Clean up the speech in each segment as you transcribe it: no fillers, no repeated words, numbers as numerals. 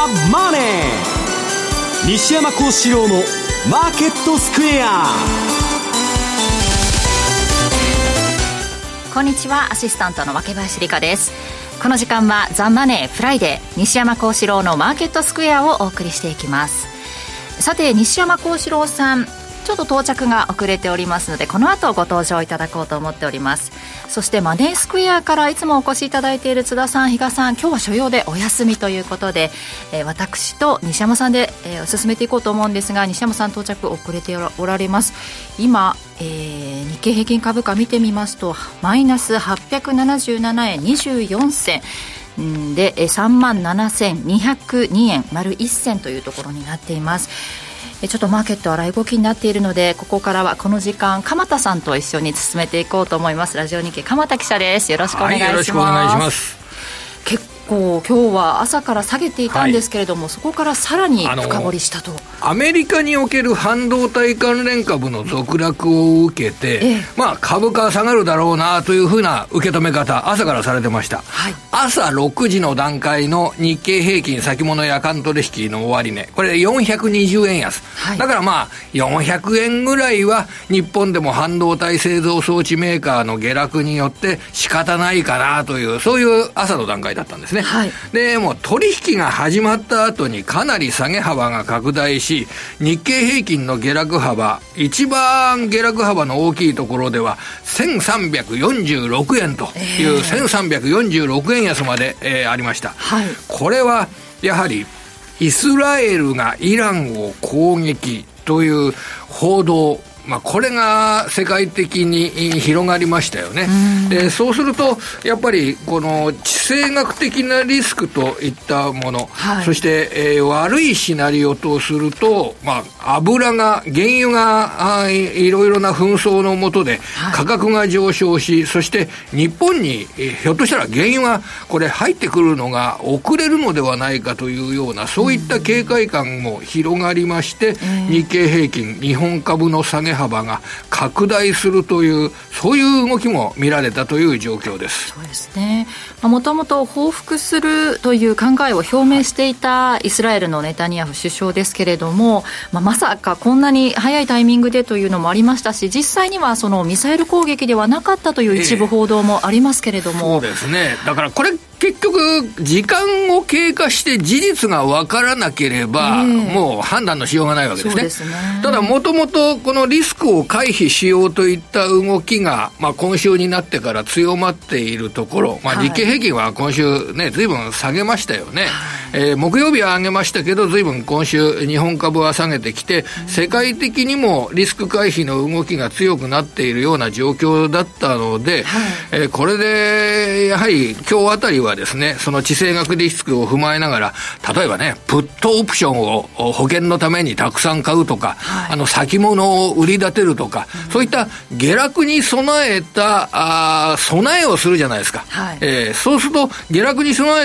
マネー」、西山幸四郎のマーケットスクエア。 こんにちは、アシスタントの若林理香です。この時間はザ・マネーフライデー、西山幸四郎のマーケットスクエアをお送りしていきます。さて、西山幸四郎さん、ちょっと到着が遅れておりますので、この後ご登場いただこうと思っております。そしてマネースクエアからいつもお越しいただいている津田さん、比嘉さん、今日は所用でお休みということで、私と西山さんで、進めていこうと思うんですが、西山さん到着遅れておられます。今、日経平均株価見てみますと、マイナス877円24銭で 37,202 円丸1銭というところになっています。ちょっとマーケット荒い動きになっているので、ここからはこの時間鎌田さんと一緒に進めていこうと思います。ラジオ日経鎌田記者です。よろしくお願いします。 よろしくお願いします。 結構今日は朝から下げていたんですけれども、そこからさらに深掘りしたと。 アメリカにおける半導体関連株の続落を受けて、株価は下がるだろうなというふうな受け止め方、朝からされてました。朝6時の段階の日経平均先物夜間取引の終値、これ420円安、だから400円ぐらいは日本でも半導体製造装置メーカーの下落によって仕方ないかなという、そういう朝の段階だったんですね。でもう取引が始まった後にかなり下げ幅が拡大し、日経平均の下落幅、一番下落幅の大きいところでは1346円という1346円安まで、ありました。これはやはりイスラエルがイランを攻撃という報道、これが世界的に広がりましたよね。で、そうするとやっぱりこの地政学的なリスクといったもの、そして、悪いシナリオとすると、油が、原油がいろいろな紛争の下で価格が上昇し、そして日本にひょっとしたら原油がこれ入ってくるのが遅れるのではないかというような、そういった警戒感も広がりまして、日経平均、日本株の下げ幅が拡大するという、そういう動きも見られたという状況です。 そうですね。もともと報復するという考えを表明していたイスラエルのネタニヤフ首相ですけれども、まさかこんなに早いタイミングでというのもありましたし、実際にはそのミサイル攻撃ではなかったという一部報道もありますけれども、 そうですね。だからこれ結局時間を経過して事実が分からなければ、もう判断のしようがないわけですね。 そうですね。ただもともとこのリスクを回避しようといった動きが、今週になってから強まっているところ、日経平均は今週ね、随分下げましたよね。木曜日は上げましたけど、随分今週日本株は下げてきて、世界的にもリスク回避の動きが強くなっているような状況だったので、これでやはり今日あたりはですね、その地政学リスクを踏まえながら、例えばね、プットオプションを保険のためにたくさん買うとか、先物を売り立てるとか、そういった下落に備えた備えをするじゃないですか。そうすると下落に備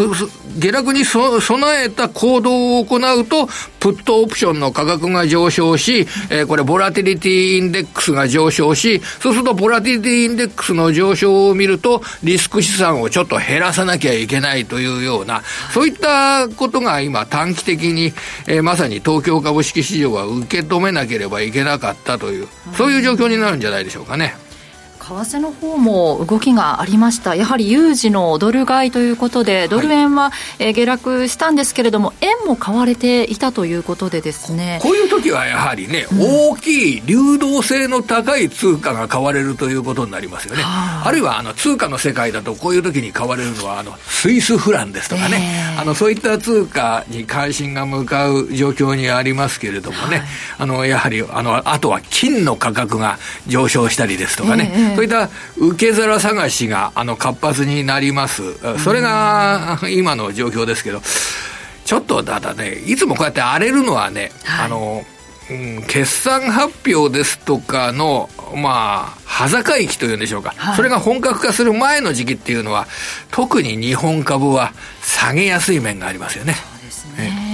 えた行動を行うと、プットオプションの価格が上昇し、これボラティリティインデックスが上昇し、そうするとボラティリティインデックスの上昇を見ると、リスク資産をちょっと減らさなきゃいけないというような、そういったことが今短期的に、まさに東京株式市場は受け止めなければいけなかったという、そういう状況になるんじゃないでしょうかね。 為替の方も動きがありました。やはり有事のドル買いということで、ドル円は下落したんですけれども、円も買われていたということでですね、 こういう時はやはりね、大きい流動性の高い通貨が買われるということになりますよね。あるいは通貨の世界だと、こういう時に買われるのはスイスフランですとかね、そういった通貨に関心が向かう状況にありますけれどもね、やはりあとは金の価格が上昇したりですとかね、そういった受け皿探しが活発になります。それが今の状況ですけど、ちょっとただね、いつもこうやって荒れるのはね、決算発表ですとかの端境期というんでしょうか、それが本格化する前の時期っていうのは、特に日本株は下げやすい面がありますよね。 そうですね。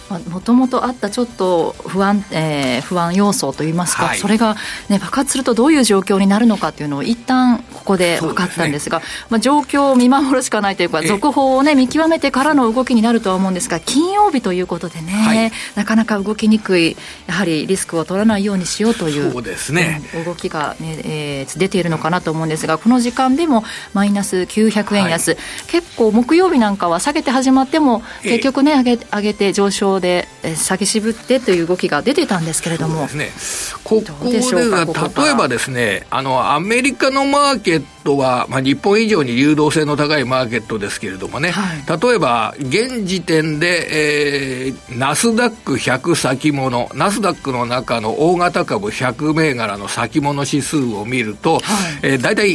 もともとあったちょっと不安要素といいますか、それが、爆発するとどういう状況になるのかというのを一旦ここで分かったんですが、状況を見守るしかないというか、続報を見極めてからの動きになるとは思うんですが、金曜日ということでね、なかなか動きにくい、やはりリスクを取らないようにしようという、 そうですね、 動きが、出ているのかなと思うんですが、この時間でもマイナス900円安、結構木曜日なんかは下げて始まっても結局上げて上昇で下げ渋ってという動きが出てたんですけれども、 ここで例えばですね、アメリカのマーケットは、日本以上に流動性の高いマーケットですけれどもね、例えば現時点で、ナスダック100先物、ナスダックの中の大型株100銘柄の先物指数を見ると、だいたい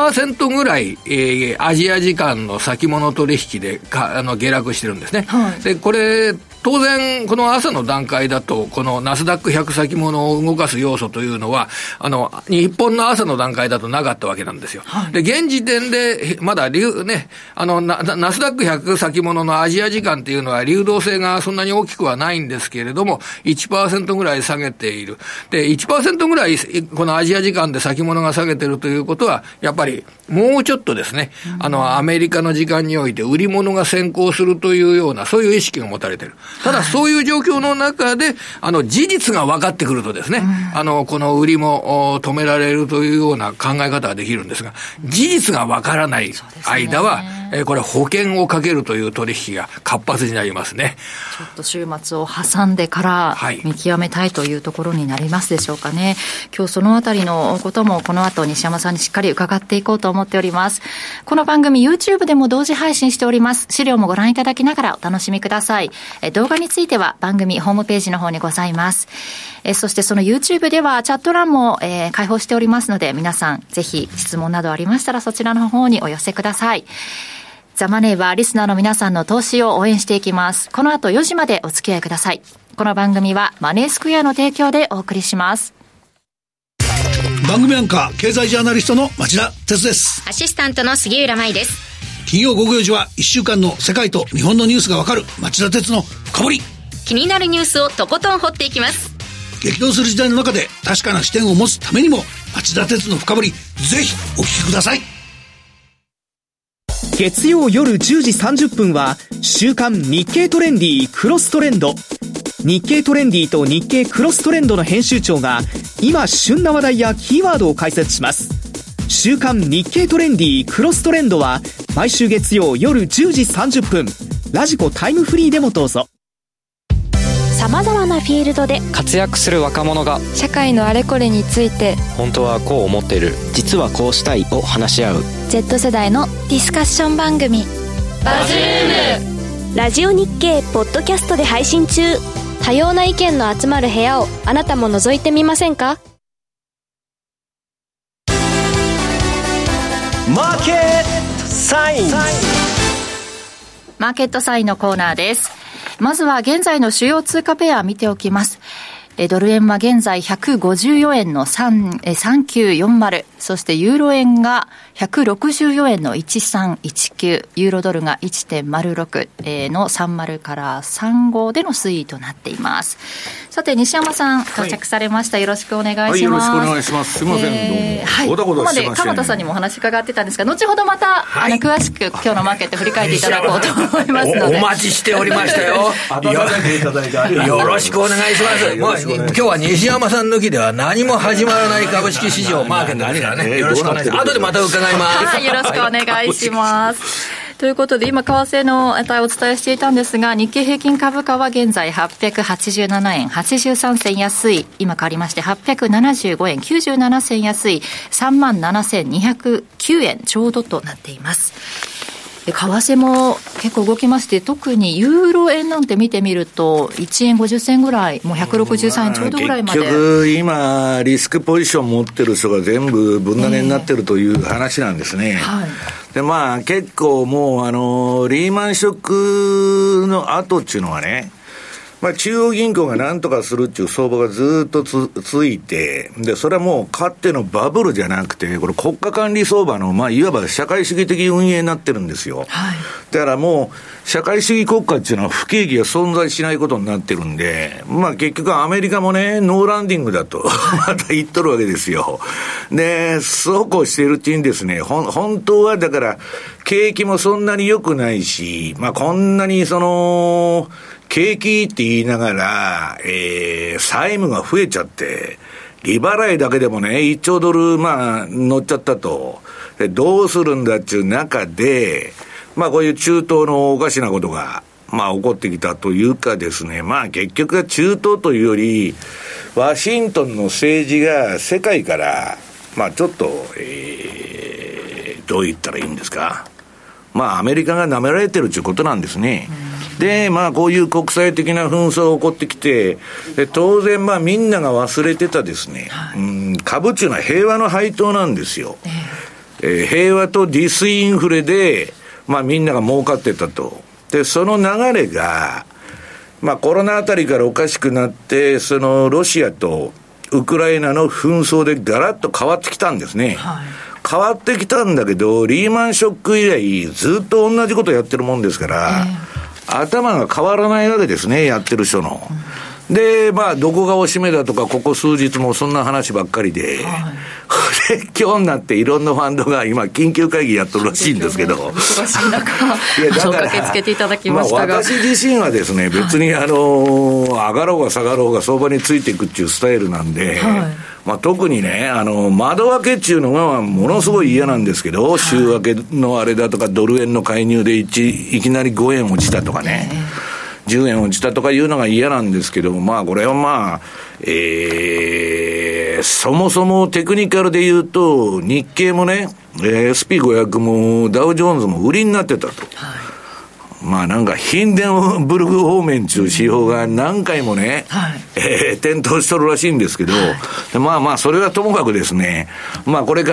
1% ぐらい、アジア時間の先物取引で下落してるんですね。でこれ当然この朝の段階だとこのナスダック100先物を動かす要素というのは日本の朝の段階だとなかったわけなんですよ。で現時点でまだナスダック100先物のアジア時間っていうのは流動性がそんなに大きくはないんですけれども 1% ぐらい下げている。で 1% ぐらいこのアジア時間で先物が下げているということはやっぱりもうちょっとですね、アメリカの時間において売り物が先行するというようなそういう意識が持たれている。ただそういう状況の中で事実が分かってくるとですね、この売りも止められるというような考え方ができるんですが、事実が分からない間は、これ保険をかけるという取引が活発になりますね。 ちょっと週末を挟んでから見極めたいというところになりますでしょうかね。今日そのあたりのこともこの後西山さんにしっかり伺っていこうと思っております。この番組 YouTube でも同時配信しております。資料もご覧いただきながらお楽しみください。動画については番組ホームページの方にございます。そしてその YouTube ではチャット欄も、開放しておりますので、皆さんぜひ質問などありましたらそちらの方にお寄せください。ザ・マネーはリスナーの皆さんの投資を応援していきます。この後4時までお付き合いください。この番組はマネースクエアの提供でお送りします。 番組アンカー経済ジャーナリストの町田哲です。 アシスタントの杉浦舞です。 金曜午後4時は1週間の世界と日本のニュースがわかる町田哲の深掘り。 気になるニュースをとことん掘っていきます。 激動する時代の中で確かな視点を持つためにも町田哲の深掘り、ぜひお聞きください。 月曜夜10時30分は週刊日経トレンディクロストレンド。日経トレンディと日経クロストレンドの編集長が今旬な話題やキーワードを解説します。週刊日経トレンディクロストレンドは毎週月曜夜10時30分ラジコタイムフリーでもどうぞ。 さまざまなフィールドで活躍する若者が社会のあれこれについて本当はこう思っている、実はこうしたいを話し合う Z 世代のディスカッション番組バズルーム。 ラジオ日経ポッドキャストで配信中。多様な意見の集まる部屋をあなたも覗いてみませんか。 マーケットサイン。 マーケットサインのコーナーです。まずは現在の主要通貨ペア見ておきます。ドル円は現在154円の3940、そしてユーロ円が164円の1319、ユーロドルが 1.06 の30から35での推移となっています。さて西山さん到着されました。よろしくお願いします。 よろしくお願いします。すいません、どうもごたごたしてましたね。ここまで鎌田さんにもお話伺ってたんですが、後ほどまた、詳しく今日のマーケット振り返っていただこうと思いますのでお待ちしておりましたよ。よろしくお願いします。今日は西山さん抜きでは何も始まらない株式市場マーケットですからね。よろしくお願いします。後でまた伺います。 はい、よろしくお願いします。ということで今為替の値をお伝えしていたんですが、日経平均株価は現在887円83銭安い、今変わりまして875円97銭安い 37,209 円ちょうどとなっています。為替も結構動きまして、特にユーロ円なんて見てみると1円50銭ぐらい、もう163円ちょうどぐらいまで。 結局今リスクポジション持ってる人が全部分投げになってるという話なんですね。で結構もうリーマンショックの後っていうのはね、 中央銀行が何とかするっていう相場がずっと続いて、で、それはもうかつてのバブルじゃなくて、これ国家管理相場の、いわば社会主義的運営になってるんですよ。はい。だからもう、社会主義国家っていうのは不景気が存在しないことになってるんで、結局アメリカもね、ノーランディングだと、また言っとるわけですよ。で、そうこうしているっていうんですね、本当はだから、景気もそんなに良くないし、こんなに景気って言いながら、債務が増えちゃって、利払いだけでもね、1兆ドル、乗っちゃったと。で、どうするんだっていう中で、こういう中東のおかしなことが、起こってきたというかですね、結局は中東というより、ワシントンの政治が世界から、ちょっと、どう言ったらいいんですか。アメリカが舐められてるということなんですね。で、こういう国際的な紛争が起こってきて、で当然みんなが忘れてたですね、株っていうのは平和の配当なんですよ。平和とディスインフレで、みんなが儲かってたと。で、その流れが、コロナあたりからおかしくなって、ロシアとウクライナの紛争でガラッと変わってきたんですね。はい、変わってきたんだけど、リーマンショック以来ずっと同じことやってるもんですから、頭が変わらないわけですね、やってる人の。で、どこがおしめだとか、ここ数日もそんな話ばっかりで、で、今日になっていろんなファンドが今、緊急会議やっとるらしいんですけど。 忙しい中、駆けつけていただきましたが。 私自身はですね、別に上がろうが下がろうが相場についていくっていうスタイルなんで、特にね、窓開けっていうのがものすごい嫌なんですけど、週明けのあれだとか、ドル円の介入でいきなり5円落ちたとかね。10円落ちたとかいうのが嫌なんですけど、これはそもそもテクニカルで言うと、日経もね、SP500 もダウジョーンズも売りになってたと。なんかヒンデンブルグ方面中指標が何回もね、点灯しとるらしいんですけど、それはともかくですね、これから、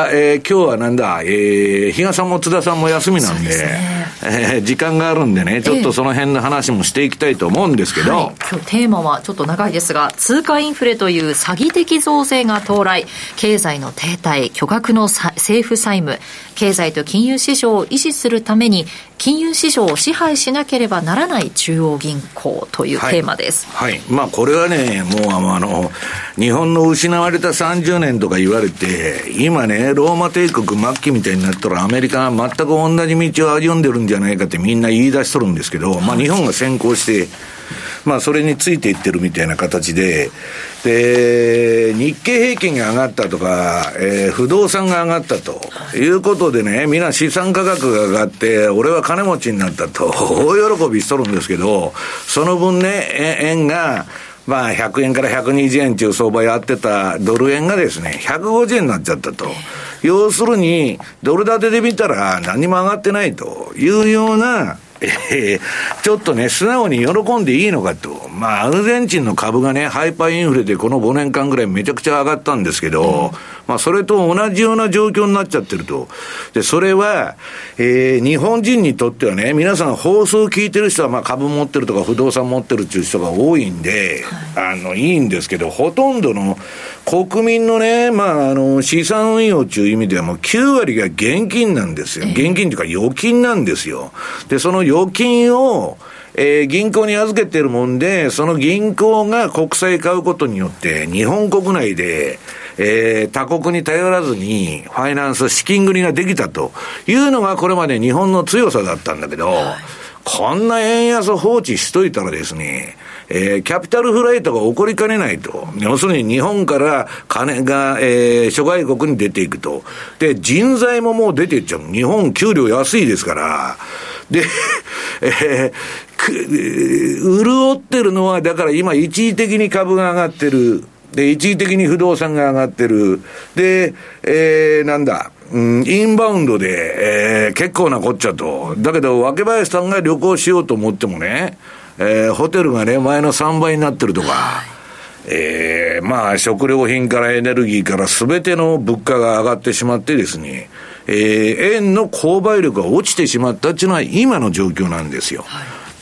今日は比嘉さんも津田さんも休みなんで、時間があるんでね、ちょっとその辺の話もしていきたいと思うんですけど、 今日テーマはちょっと長いですが、通貨インフレという詐欺的増税が到来、経済の停滞、巨額の政府債務、経済と金融市場を維持するために金融市場を支配しなければならない中央銀行というテーマです。 これはね、もう日本の失われた30年とか言われて、今ね、ローマ帝国末期みたいになったらアメリカが全く同じ道を歩んでるんじゃないかってみんな言い出しとるんですけど、日本が先行して、それについていってるみたいな形で、日経平均が上がったとか、不動産が上がったということでね、みんな資産価格が上がって、俺は金持ちになったと、大喜びしとるんですけど、その分ね、円が、100円から120円という相場やってたドル円がですね、150円になっちゃったと。要するに、ドル建てで見たら何も上がってないというような、ちょっとね、素直に喜んでいいのかと。アルゼンチンの株がね、ハイパーインフレでこの5年間ぐらいめちゃくちゃ上がったんですけど、それと同じような状況になっちゃってると。で、それは、日本人にとってはね、皆さん放送を聞いてる人は株持ってるとか不動産持ってるっていう人が多いんで、いいんですけど、ほとんどの国民のね、資産運用という意味ではもう9割が現金なんですよ。現金というか預金なんですよ。で、その預金を、銀行に預けてるもんで、その銀行が国債買うことによって、日本国内で、他国に頼らずに、ファイナンス、資金繰りができたというのがこれまで日本の強さだったんだけど、こんな円安放置しといたらですね、キャピタルフライトが起こりかねないと。要するに日本から金が、諸外国に出ていくと。で、人材ももう出ていっちゃう。日本給料安いですから。で、潤ってるのは、だから今一時的に株が上がってる。で、一時的に不動産が上がってる。で、インバウンドで、結構なこっちゃと。だけど、若林さんが旅行しようと思ってもね、ホテルがね、前の3倍になってるとか、食料品からエネルギーから全ての物価が上がってしまってですね、円の購買力が落ちてしまったっていうのは今の状況なんですよ。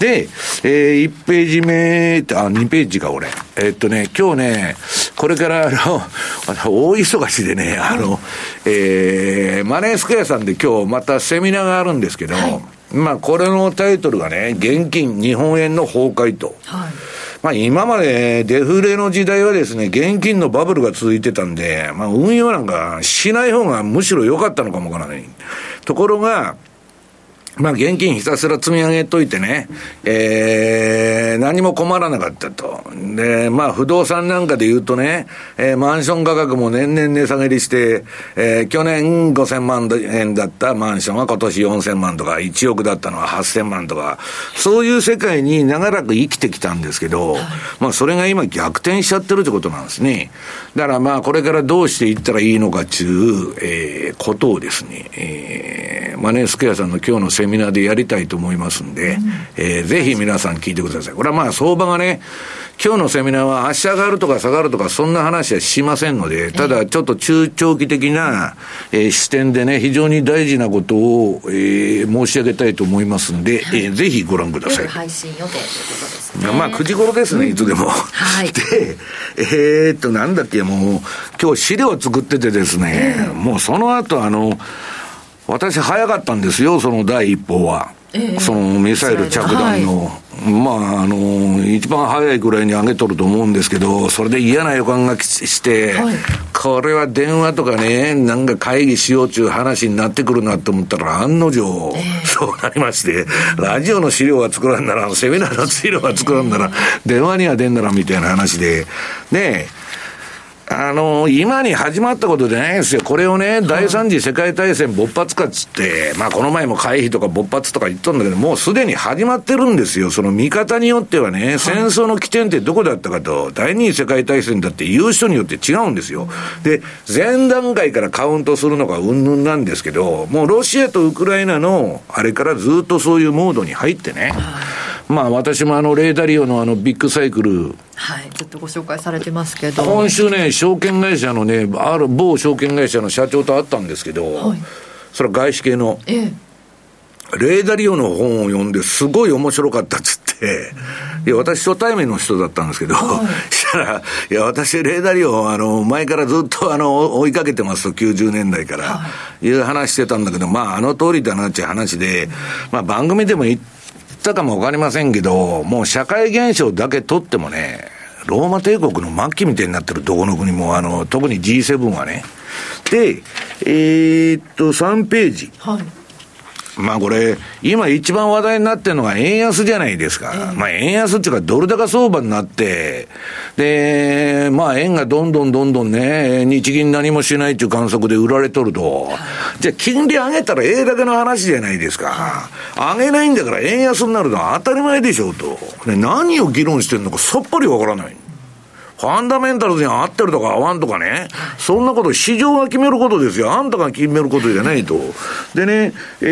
で、1ページ目、2ページか、俺。今日ね、これから大忙しでね、マネースクエアさんで今日またセミナーがあるんですけど、まあ、これのタイトルがね、現金日本円の崩壊と。まあ、今までデフレの時代はですね、現金のバブルが続いてたんで、まあ、運用なんかしない方がむしろ良かったのかもわからない。ところが、まあ、現金ひたすら積み上げといてね、何も困らなかったと。で、まあ、不動産なんかで言うとね、マンション価格も年々値下げりして、去年5000万円だったマンションは今年4000万とか、1億だったのは8000万とか、そういう世界に長らく生きてきたんですけど、まあ、それが今逆転しちゃってるってことなんですね。だからまあ、これからどうしていったらいいのかっていう、ことをですね、マネースクエアさんの今日のセミナーでやりたいと思いますんで、ぜひ皆さん聞いてください。これはまあ相場がね、今日のセミナーは明日上がるとか下がるとかそんな話はしませんので、ただちょっと中長期的な、視点でね、非常に大事なことを、申し上げたいと思いますんで、ぜひご覧ください。 配信予定ということですね。 まあ9時頃ですね、いつでも。で、なんだっけ、もう今日資料作っててですね、もうその後私早かったんですよ、その第一報は。そのミサイル着弾の、まあ一番早いぐらいに上げとると思うんですけど、それで嫌な予感がして、これは電話とかね、なんか会議しようという話になってくるなと思ったら、案の定、そうなりまして、ラジオの資料が作らんなら、セミナーの資料が作らんなら、電話には出んならみたいな話で、ね今に始まったことじゃないんですよ。これをね、第三次世界大戦勃発かっつって、まあこの前も回避とか勃発とか言ったんだけど、もうすでに始まってるんですよ。その見方によってはね、戦争の起点ってどこだったかと、第二次世界大戦だって言う人によって違うんですよ。で、前段階からカウントするのがうんぬんなんですけど、もうロシアとウクライナのあれからずっとそういうモードに入ってね、まあ私もレーダリオのビッグサイクル、 ずっとご紹介されてますけど、 今週ね、証券会社のね、ある某証券会社の社長と会ったんですけど、それは外資系の、レーダリオの本を読んですごい面白かったっつって、いや私初対面の人だったんですけど、したら、いや私レーダリオ前からずっと追いかけてますと、90年代から、いう話してたんだけど、まあ通りだなっていう話で、まあ番組でも言ったかもわかりませんけど、もう社会現象だけ取ってもね、ローマ帝国の末期みたいになってるどこの国も、特に G7 はね。で、3ページ。まあこれ、今一番話題になってるのが円安じゃないですか。まあ円安っていうかドル高相場になって、で、まあ円がどんどんね、日銀何もしないっていう観測で売られとると、じゃあ金利上げたらだけの話じゃないですか。上げないんだから円安になるのは当たり前でしょうと。で、何を議論してるのかさっぱりわからない。ファンダメンタルズに合ってるとか合わんとかね、そんなこと市場が決めることですよ。あんたが決めることじゃないと。でね、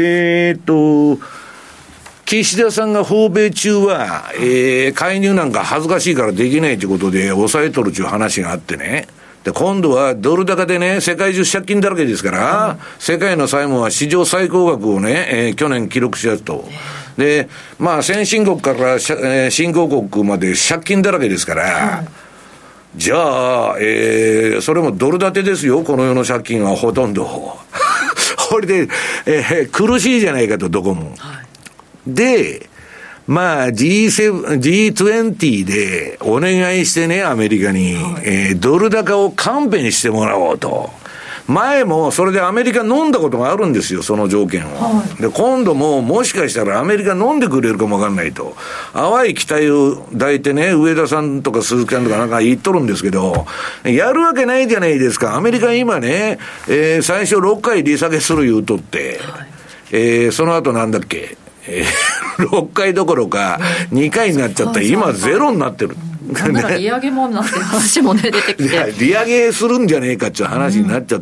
岸田さんが訪米中は、介入なんか恥ずかしいからできないということで抑えとるという話があってね。で、今度はドル高でね、世界中借金だらけですから、世界の債務は史上最高額をね、去年記録しやすと。で、まあ先進国から、新興国まで借金だらけですから、じゃあ、それもドル建てですよ、この世の借金はほとんど。これで、苦しいじゃないかと、どこも。で、まあ G20 でお願いしてね、アメリカに、ドル高を勘弁してもらおうと。前もそれでアメリカ飲んだことがあるんですよ、その条件を。で、今度ももしかしたらアメリカ飲んでくれるかもわかんないと。淡い期待を抱いてね、上田さんとか鈴木さんとかなんか言っとるんですけど、やるわけないじゃないですか。アメリカ今ね、最初6回利下げする言うとって、その後なんだっけ、6回どころか2回になっちゃったら今ゼロになってる。 なんなら利上げもなって話もね出てきて、いや利上げするんじゃねえかっていう話になっちゃって、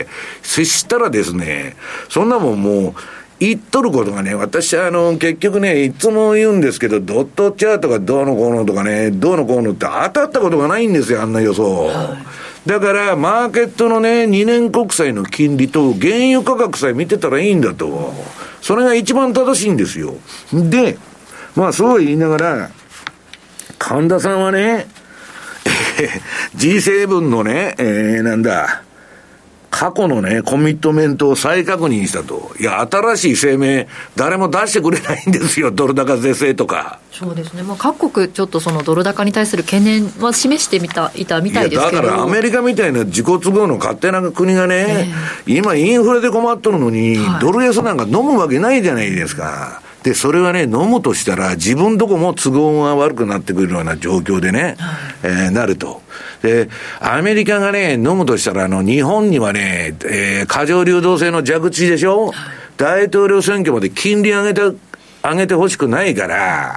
そしたらですね、そんなもんもう言っとることがね、私結局ね、いつも言うんですけど、ドットチャートがどうのこうのとかね、どうのこうのって当たったことがないんですよ、あんな予想。だからマーケットのね、2年国債の金利と原油価格さえ見てたらいいんだと。それが一番正しいんですよ。で、 まあそう言いながら、神田さんはね、G7 のね、過去のね、コミットメントを再確認したと。いや、新しい声明、誰も出してくれないんですよ、ドル高是正とか。 そうですね、まあ、各国、ちょっとそのドル高に対する懸念は示していたみたいですけど。 だからアメリカみたいな自己都合の勝手な国がね、今、インフレで困っとるのに、ドル安なんか飲むわけないじゃないですか。で、それはね、飲むとしたら、自分どこも都合が悪くなってくるような状況でね、なると。で、アメリカがね、飲むとしたら、日本にはね、過剰流動性の蛇口でしょ、大統領選挙まで金利上げてほしくないから、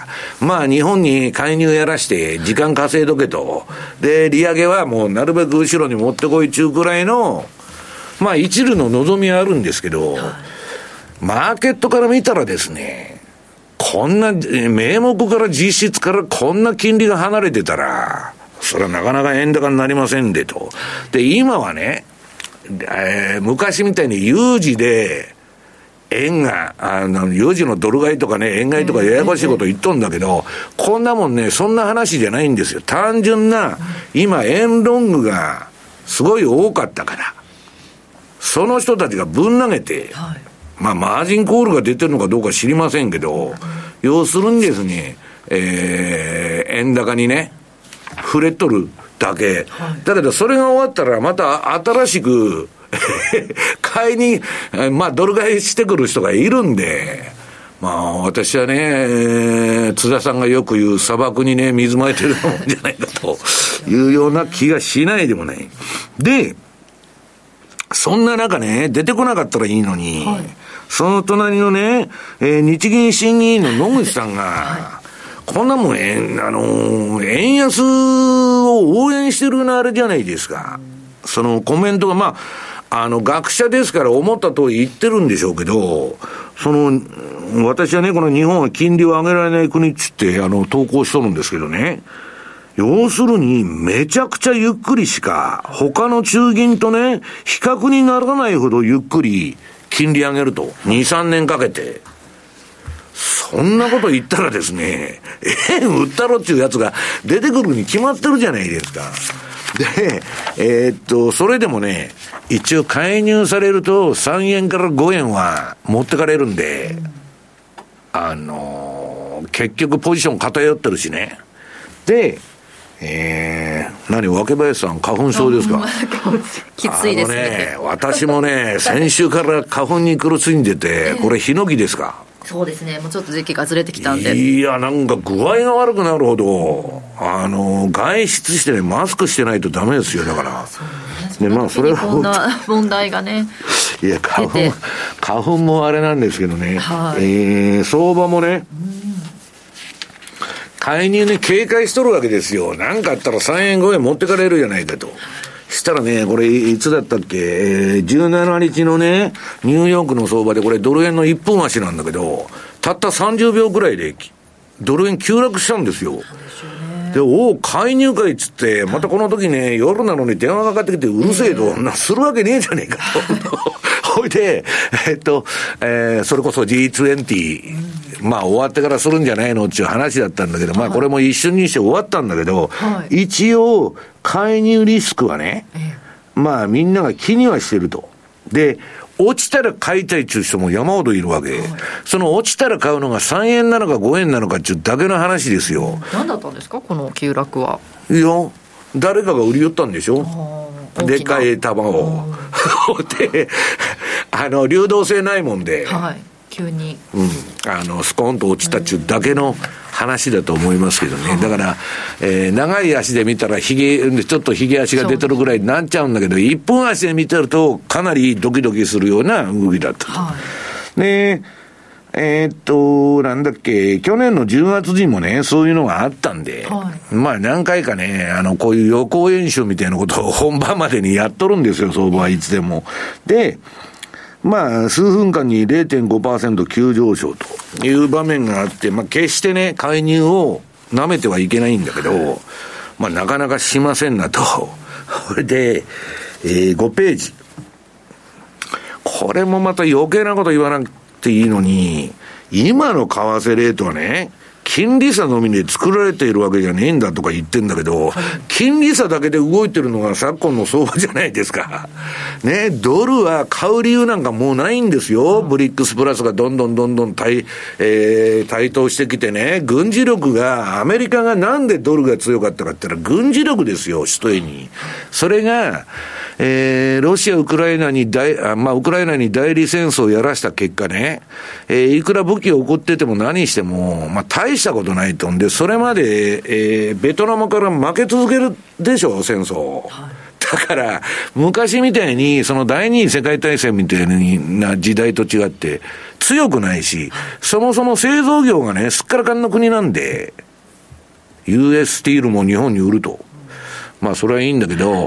まあ日本に介入やらして時間稼いどけと。で、利上げはもうなるべく後ろに持ってこいちゅうくらいの、まあ一縷の望みはあるんですけど、マーケットから見たらですね、こんな、名目から実質からこんな金利が離れてたら、それはなかなか円高になりませんでと。で、今はね、昔みたいに有事で、円が、有事のドル買いとかね、円買いとかややこしいこと言っとんだけど、こんなもんね、そんな話じゃないんですよ。単純な、今、円ロングがすごい多かったから、その人たちがぶん投げて、まあ、マージンコールが出てるのかどうか知りませんけど、要するにですね、円高にね、触れとるだけ。だけど、それが終わったら、また新しく、買いに、まあ、ドル買いしてくる人がいるんで、まあ、私はね、津田さんがよく言う砂漠にね、水まいてるもんじゃないかというような気がしないでもない。で、そんな中ね、出てこなかったらいいのに、その隣のね、日銀審議員の野口さんが、こんなもん、円安を応援してるようなあれじゃないですか。そのコメントが、まあ、学者ですから思った通り言ってるんでしょうけど、私はね、この日本は金利を上げられない国っつって、投稿しとるんですけどね。要するに、めちゃくちゃゆっくりしか、他の中銀とね、比較にならないほどゆっくり金利上げると。2、3年かけて。そんなこと言ったらですね、円売ったろっていうやつが出てくるに決まってるじゃないですか。で、それでもね、一応介入されると3円から5円は持ってかれるんで、結局ポジション偏ってるしね。で、若林さん花粉症ですか？ きついですね。 私もね、先週から花粉に苦しんでて、これヒノキですか？ そうですね、もうちょっと時期がずれてきたんで。 いや、なんか具合が悪くなるほど、外出してね、マスクしてないとダメですよ、だから。 で、まあ、それは。こんな問題がね。 いや、花粉もあれなんですけどね。相場もね、介入ね、警戒しとるわけですよ。なんかあったら3円5円持ってかれるじゃないかと。したらね、これいつだったっけ、17日のね、ニューヨークの相場でこれドル円の1分足なんだけど、たった30秒くらいでドル円急落したんですよ。で、介入会っつって、またこの時ね、夜なのに電話かかってきてうるせえと、するわけねえじゃねえかと。ほいで、それこそ G20、まあ終わってからするんじゃないのっていう話だったんだけど、まあこれも一瞬にして終わったんだけど、一応、介入リスクはね、まあみんなが気にはしてると。で、落ちたら買いたいっていう人も山ほどいるわけ。その落ちたら買うのが3円なのか5円なのかっていうだけの話ですよ。 何だったんですか、この急落は。 いや、誰かが売り寄ったんでしょ、でっかい玉を。で、流動性ないもんで。 急に。 スコーンと落ちたっていうだけの話だと思いますけどね。だから、長い足で見たらちょっとヒゲ足が出てるぐらいになっちゃうんだけど、一本足で見てるとかなりドキドキするような動きだったと。で、なんだっけ、去年の10月にもね、そういうのがあったんで、まあ何回かね、こういう予行演習みたいなことを本番までにやっとるんですよ、相場はいつでも。で、まあ、数分間に 0.5% 急上昇という場面があって、まあ、決してね、介入を舐めてはいけないんだけど、まあ、なかなかしませんなと。これで、5ページ。これもまた余計なこと言わなくていいのに、今の為替レートはね、 金利差のみで作られているわけじゃねえんだとか言ってんだけど、金利差だけで動いてるのが昨今の相場じゃないですか。ね、ドルは買う理由なんかもうないんですよ。ブリックスプラスがどんどん台頭してきてね、軍事力が、アメリカがなんでドルが強かったかって言ったら軍事力ですよ、ひとえに。それが、ロシア、ウクライナにウクライナに代理戦争をやらした結果ね、いくら武器を送ってても何しても、大したことないとんで、それまで、ベトナムから負け続けるでしょ、戦争。だから、昔みたいに、その第二次世界大戦みたいな時代と違って、強くないし、そもそも製造業がね、すっからかんの国なんで、US スティールも日本に売ると。それはいいんだけど、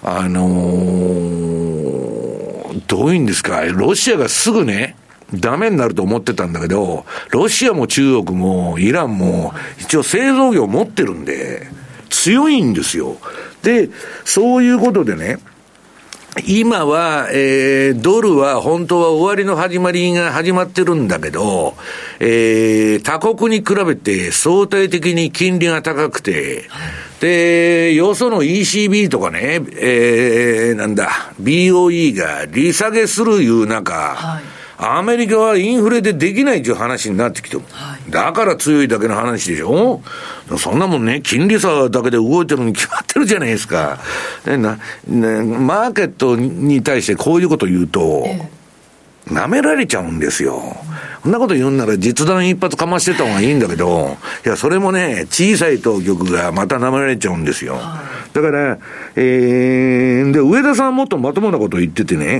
どういうんですか、ロシアがすぐね、ダメになると思ってたんだけど、ロシアも中国もイランも一応製造業持ってるんで、強いんですよ。で、そういうことでね、今は、ドルは本当は終わりの始まりが始まってるんだけど、他国に比べて相対的に金利が高くて、で、よその ECB とかね、BOE が利下げするいう中、アメリカはインフレでできないという話になってきてる。だから強いだけの話でしょ。そんなもんね、金利差だけで動いてるに決まってるじゃないですか。マーケットに対してこういうこと言うと、舐められちゃうんですよ。こんなこと言うんなら実弾一発かましてた方がいいんだけど、いや、それもね、小さい当局がまた舐められちゃうんですよ。だから、で、上田さんもっとまともなこと言っててね、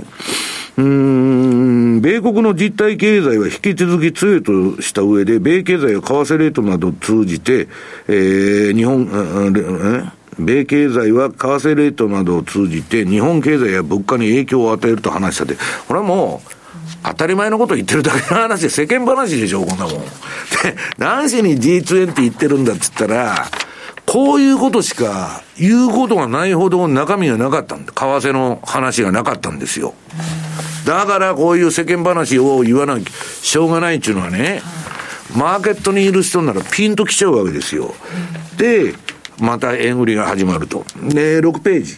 米国の実体経済は引き続き強いとした上で、米経済や為替レートなどを通じて、米経済は為替レートなどを通じて日本経済や物価に影響を与えると話したで、これはもう当たり前のことを言ってるだけの話で、世間話でしょ、こんなもん。で、何しに G20 言ってるんだって言ったら、こういうことしか言うことがないほど中身がなかったんだ。為替の話がなかったんですよ。だからこういう世間話を言わなきゃしょうがないっていうのはね、マーケットにいる人ならピンときちゃうわけですよ。で、また円売りが始まると。で、6ページ。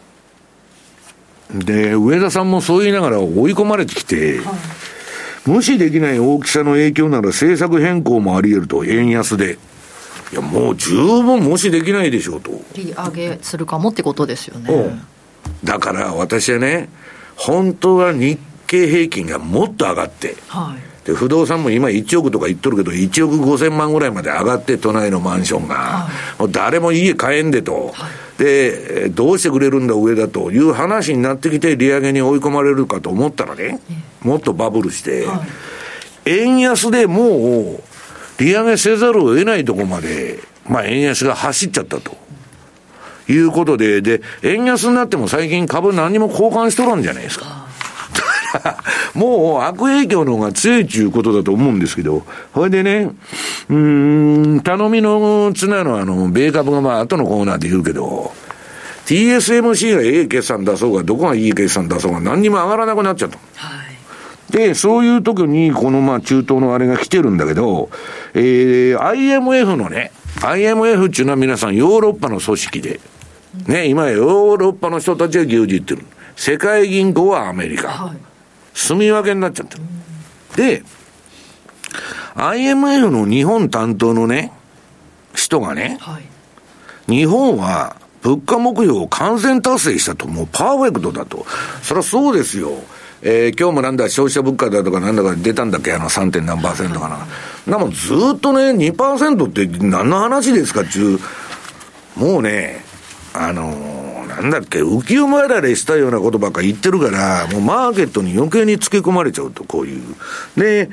で、上田さんもそう言いながら追い込まれてきて、無視できない大きさの影響なら政策変更もあり得ると、円安で。いや、もう十分無視できないでしょうと。 利上げするかもってことですよね。 だから私はね、本当は日経平均がもっと上がって、で不動産も今1億とか言っとるけど、1億5000万ぐらいまで上がって、都内のマンションが、もう誰も家買えんでと、でどうしてくれるんだ上だという話になってきて、利上げに追い込まれるかと思ったらね、もっとバブルして、円安でもう利上げせざるを得ないところまで、円安が走っちゃったということで、円安になっても最近株何も交換しとらんじゃないですか。だからもう悪影響の方が強いということだと思うんですけど、それでね、頼みの綱の米株が後のコーナーで言うけど、TSMC がいい決算出そうが、どこがいい決算出そうが何にも上がらなくなっちゃった。で、そういう時に、この中東のあれが来てるんだけど、IMF のね、IMF っていうのは皆さんヨーロッパの組織で、ね、今ヨーロッパの人たちが牛耳ってる。世界銀行はアメリカ。住み分けになっちゃってる。で、IMF の日本担当のね、人がね、日本は物価目標を完全達成したと、もうパーフェクトだと。そりゃそうですよ。今日もなんだ消費者物価だとかなんだか出たんだっけ、3. 点何%かな。もうずっとね 2% って何の話ですかっていう、もうねなんだっけ、浮世前られしたようなことばっか言ってるから、もうマーケットに余計につけ込まれちゃうと、こういうで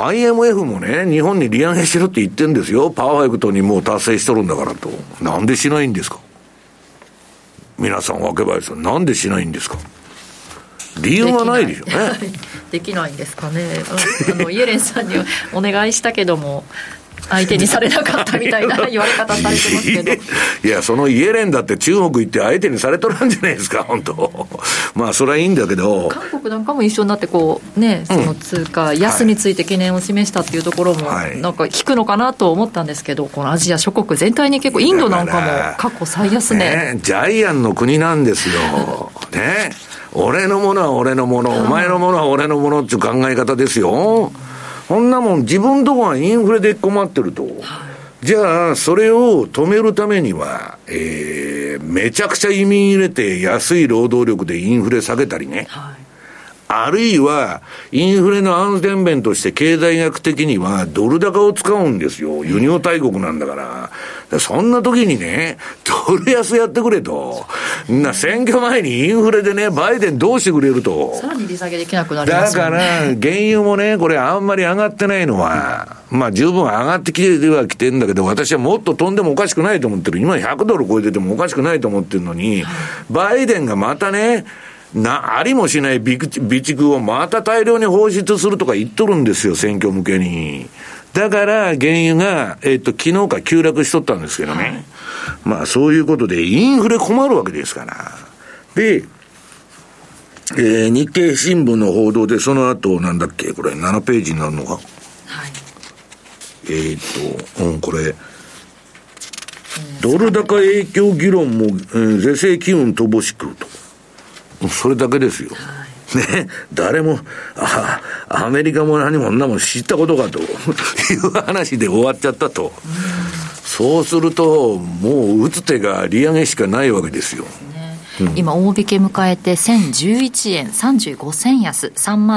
IMF もね日本に利上げしろって言ってるんですよ。パーフェクトにもう達成しとるんだからと。なんでしないんですか皆さん、若林さん、なんでしないんですか。理由はないでしょうね。 できないんですかね。イエレンさんにお願いしたけども相手にされなかったみたいな言われ方されてますけど。 いや、そのイエレンだって中国行って相手にされとるんじゃないですか、本当。 まあそれはいいんだけど、 韓国なんかも一緒になってこうね、その通貨安について懸念を示したっていうところもなんか引くのかなと思ったんですけど、このアジア諸国全体に結構インドなんかも過去最安値、 ジャイアンの国なんですよね。俺のものは俺のもの、お前のものは俺のものっていう考え方ですよ。そんなもん自分とこがインフレで困ってると、じゃあそれを止めるためには、めちゃくちゃ移民入れて安い労働力でインフレ下げたりね、あるいはインフレの安全弁として経済学的にはドル高を使うんですよ。輸入大国なんだから。そんな時にね、ドル安やってくれと。選挙前にインフレでね、バイデンどうしてくれると。 さらに利下げできなくなりますよね。 だから原油もね、これあんまり上がってないのは、まあ十分上がってきてはきてんだけど、私はもっと飛んでもおかしくないと思ってる。今100ドル超えててもおかしくないと思ってるのに、バイデンがまたね、ありもしない備蓄をまた大量に放出するとか言っとるんですよ、選挙向けに。だから原油が、昨日か急落しとったんですけどね。まあそういうことでインフレ困るわけですから。で、日経新聞の報道でその後なんだっけ、これ7ページになるのか。これ、ドル高影響議論も、是正機運乏しくと。それだけですよ。ね、誰も、アメリカも何も女も知ったことかという話で終わっちゃったと。そうすると、もう打つ手が利上げしかないわけですよ。 今大引け迎えて1011円35銭安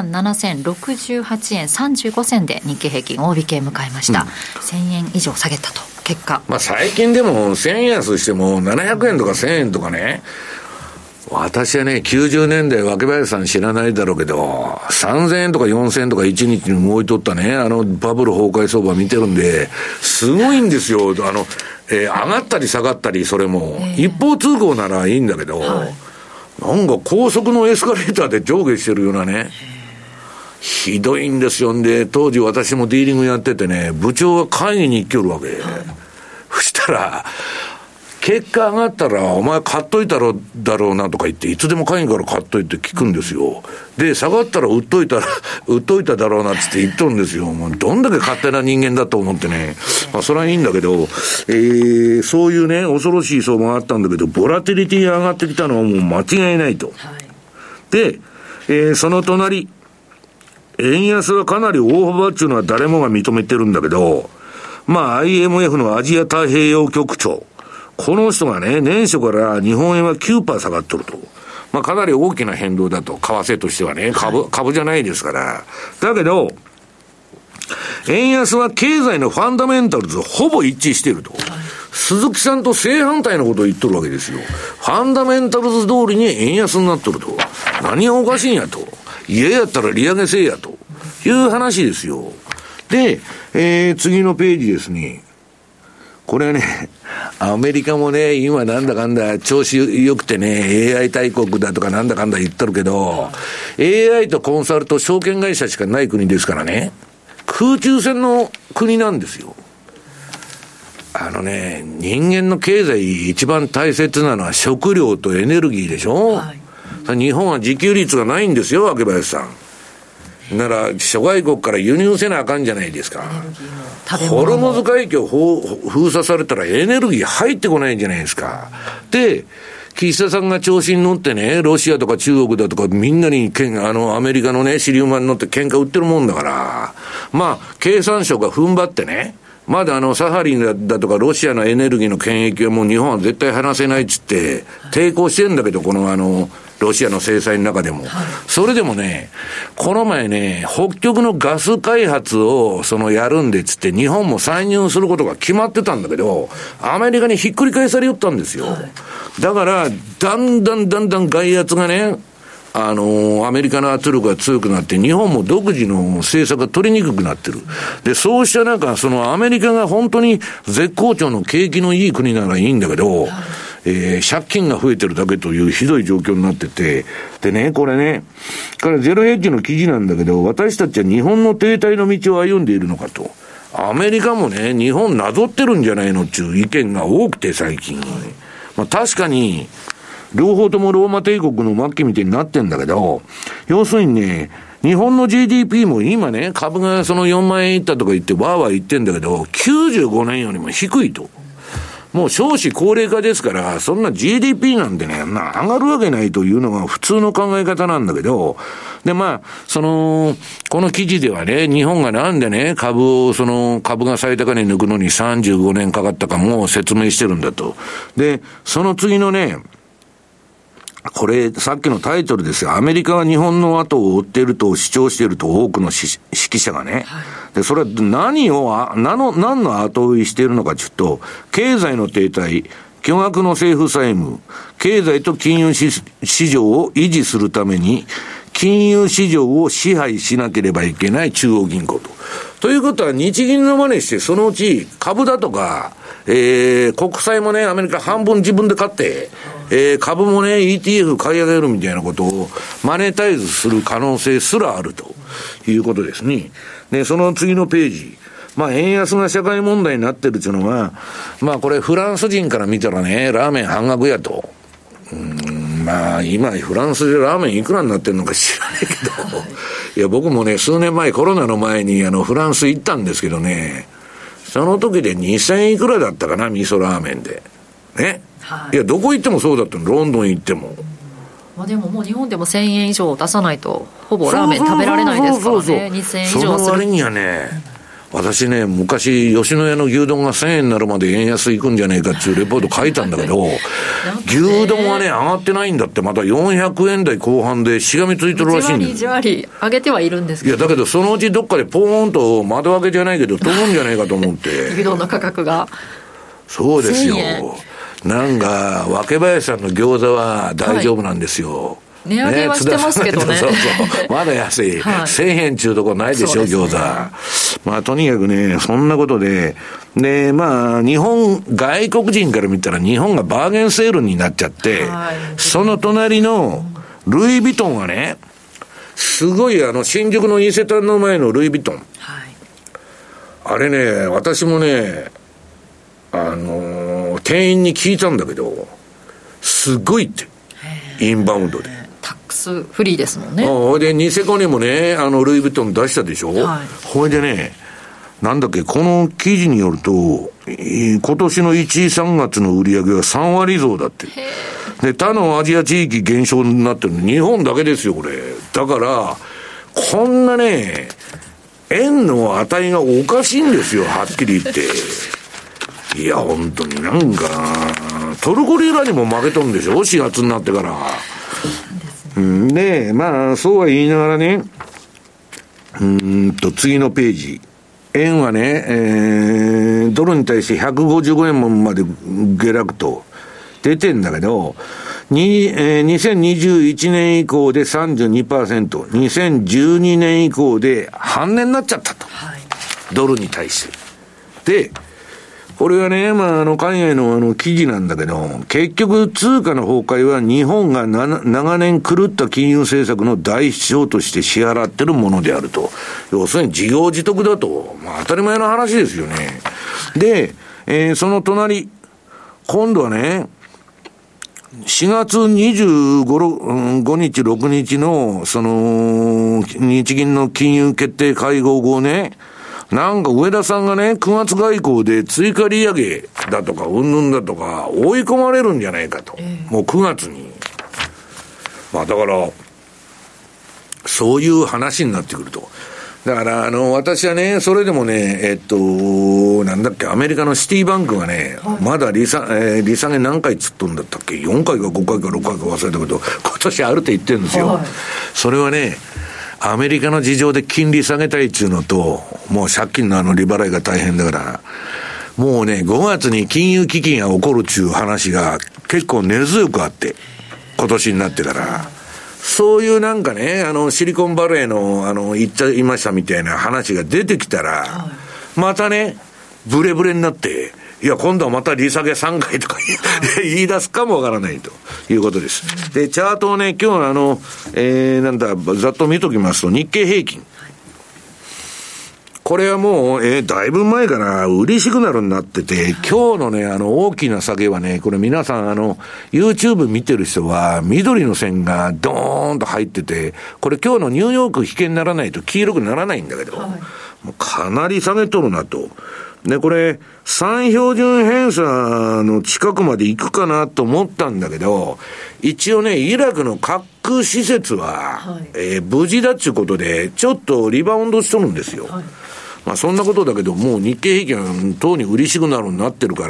37,068 円35銭で日経平均大引け迎えました。1000円以上下げたと。結果、 まあ最近でも1000円安しても700円とか1000円とかね、私はね、90年代、若林さん知らないだろうけど、3000円とか4000円とか1日に動いとったね、バブル崩壊相場見てるんで、すごいんですよ。上がったり下がったり、それも。一方通行ならいいんだけど、なんか高速のエスカレーターで上下してるようなね、ひどいんですよ。んで、当時私もディーリングやっててね、部長が会議に行きよるわけ。そしたら、結果上がったらお前買っといただろうなとか言って、いつでも会議から買っといて聞くんですよ。で、下がったら売っといただろうなって言っとるんですよ。もうどんだけ勝手な人間だと思ってね。まあそれはいいんだけど、そういうね、恐ろしい相場があったんだけど、ボラティリティが上がってきたのはもう間違いないと。で、その隣、円安はかなり大幅っていうのは誰もが認めてるんだけど、まあ IMF のアジア太平洋局長、この人がね、年初から日本円は 9% 下がっとると。まあかなり大きな変動だと、為替としてはね、株じゃないですから。だけど、円安は経済のファンダメンタルズほぼ一致していると。鈴木さんと正反対のことを言っとるわけですよ。ファンダメンタルズ通りに円安になっとると。何がおかしいんやと。家やったら利上げせえやという話ですよ。で、次のページですね。これはね、アメリカもね、今なんだかんだ調子良くてね、AI 大国だとかなんだかんだ言ってるけど、AI とコンサルと証券会社しかない国ですからね、空中戦の国なんですよ。人間の経済一番大切なのは食料とエネルギーでしょ、日本は自給率がないんですよ、若林さん。なら諸外国から輸入せなあかんじゃないですか。ホルムズ海峡封鎖されたらエネルギー入ってこないんじゃないですか。で、岸田さんが調子に乗ってね、ロシアとか中国だとかみんなにアメリカのね、シリウマに乗って喧嘩売ってるもんだから、まあ経産省が踏ん張ってね、まだサハリンだとかロシアのエネルギーの権益はもう日本は絶対離せないっつって抵抗してるんだけど、このロシアの制裁の中でも、それでもね、この前ね、北極のガス開発をやるんでっつって日本も参入することが決まってたんだけど、アメリカにひっくり返されよったんですよ。だからだんだん外圧がね、アメリカの圧力が強くなって日本も独自の政策が取りにくくなってる。で、そうした中、アメリカが本当に絶好調の景気のいい国ならいいんだけど、借金が増えてるだけというひどい状況になってて、でね、これゼロヘッジの記事なんだけど、私たちは日本の停滞の道を歩んでいるのかと。アメリカもね、日本なぞってるんじゃないのっていう意見が多くて最近。まあ確かに、 両方ともローマ帝国の末期みたいになってんだけど、要するにね、日本の GDP も今ね、株がその4万円いったとか言ってわーわー言ってんだけど、95年よりも低いと。もう少子高齢化ですから、そんな GDP なんてね、上がるわけないというのが普通の考え方なんだけど、で、この記事ではね、日本がなんでね、株が最高値抜くのに35年かかったかも説明してるんだと。で、その次のね、これ、さっきのタイトルですよ。アメリカは日本の後を追っていると主張していると多くの識者がね。はい、で、それは何の後追いしているのかちょっと、経済の停滞、巨額の政府債務、経済と金融市場を維持するために、金融市場を支配しなければいけない中央銀行と。ということは日銀の真似して、そのうち株だとか、国債もね、アメリカ半分自分で買って、株もね、ETF 買い上げるみたいなことをマネタイズする可能性すらあるということですね。で、その次のページ。円安が社会問題になってるっていうのは、これフランス人から見たらね、ラーメン半額やと。今フランスでラーメンいくらになってるのか知らないけど、いや僕もね、数年前コロナの前にフランス行ったんですけどね、その時で2000いくらだったかな、味噌ラーメンで。ね。はい、いや、どこ行ってもそうだったの、ロンドン行っても。 でももう日本でも1000円以上出さないと、ほぼラーメン食べられないですからね、2000円以上する。 その割にはね、私ね、昔、吉野家の牛丼が1000円になるまで円安いくんじゃねえかっていうレポート書いたんだけど、牛丼はね、上がってないんだって、また400円台後半でしがみついてるらしいんだよ。 じわり上げてはいるんですけど。 いや、だけどそのうちどっかでポーンと窓開けじゃないけど、飛ぶんじゃないかと思って。 牛丼の価格が。 そうですよ。なんか、若林さんの餃子は大丈夫なんですよ。 値上げはしてますけどね。 そうまだ安い。1000円中とこないでしょ、餃子。とにかくね、そんなことで、で、外国人から見たら日本がバーゲンセールになっちゃって、その隣のルイ・ヴィトンはね、すごい新宿の伊勢丹の前のルイ・ヴィトン。あれね、私もね、店員に聞いたんだけど、すごいって。インバウンドで。 タックスフリーですもんね。 で、ニセコにもね、ルイ・ヴィトン出したでしょ。ほいでね、なんだっけ、この記事によると、今年の1位3月の売り上げは3割増だって。で、他のアジア地域減少になってるの日本だけですよ、これ。だから、こんなね、円の値がおかしいんですよ、はっきり言って。いや、本当になんか、トルコリラにも負けとんでしょ ?4 月になってから。で、そうは言いながらね、次のページ。円はね、ドルに対して155円まで下落と出てんだけど、2021年以降で 32%、2012年以降で半値になっちゃったと。ドルに対して。で、これはね、海外の記事なんだけど、結局通貨の崩壊は日本が長年狂った金融政策の代償として支払ってるものであると。要するに自業自得だと。当たり前の話ですよね。で、その隣、今度はね、4月25日、6日の、日銀の金融決定会合後ね、なんか上田さんがね、9月外交で追加利上げだとか、うんぬんだとか、追い込まれるんじゃないかと。もう9月に。だから、そういう話になってくると。だから、私はね、それでもね、なんだっけ、アメリカのシティバンクがね、まだ利下げ何回つっとんだったっけ ?4 回か5回か6回か忘れたけど、今年あるって言ってるんですよ。それはね、アメリカの事情で金利下げたいっていうのと、もう借金の利払いが大変だから、もうね、5月に金融危機が起こるっていう話が結構根強くあって、今年になってから、そういうなんかね、シリコンバレーの、言っちゃいましたみたいな話が出てきたら、またね、ブレブレになって、いや、今度はまた利下げ3回とか言い出すかもわからないということです。で、チャートをね、今日ざっと見ときますと、日経平均。 これはもう、だいぶ前から売りシグナルになってて、今日のね、大きな下げはね、これ皆さんYouTube 見てる人は、緑の線がドーンと入ってて、これ今日のニューヨーク引けにならないと黄色くならないんだけど、もうかなり下げとるなと。で、これ、3標準偏差の近くまで行くかなと思ったんだけど、一応ね、イラクの核施設は、無事だっていうことで、ちょっとリバウンドしとるんですよ。まあそんなことだけど、もう日経平均は等に売りシグナルになってるから、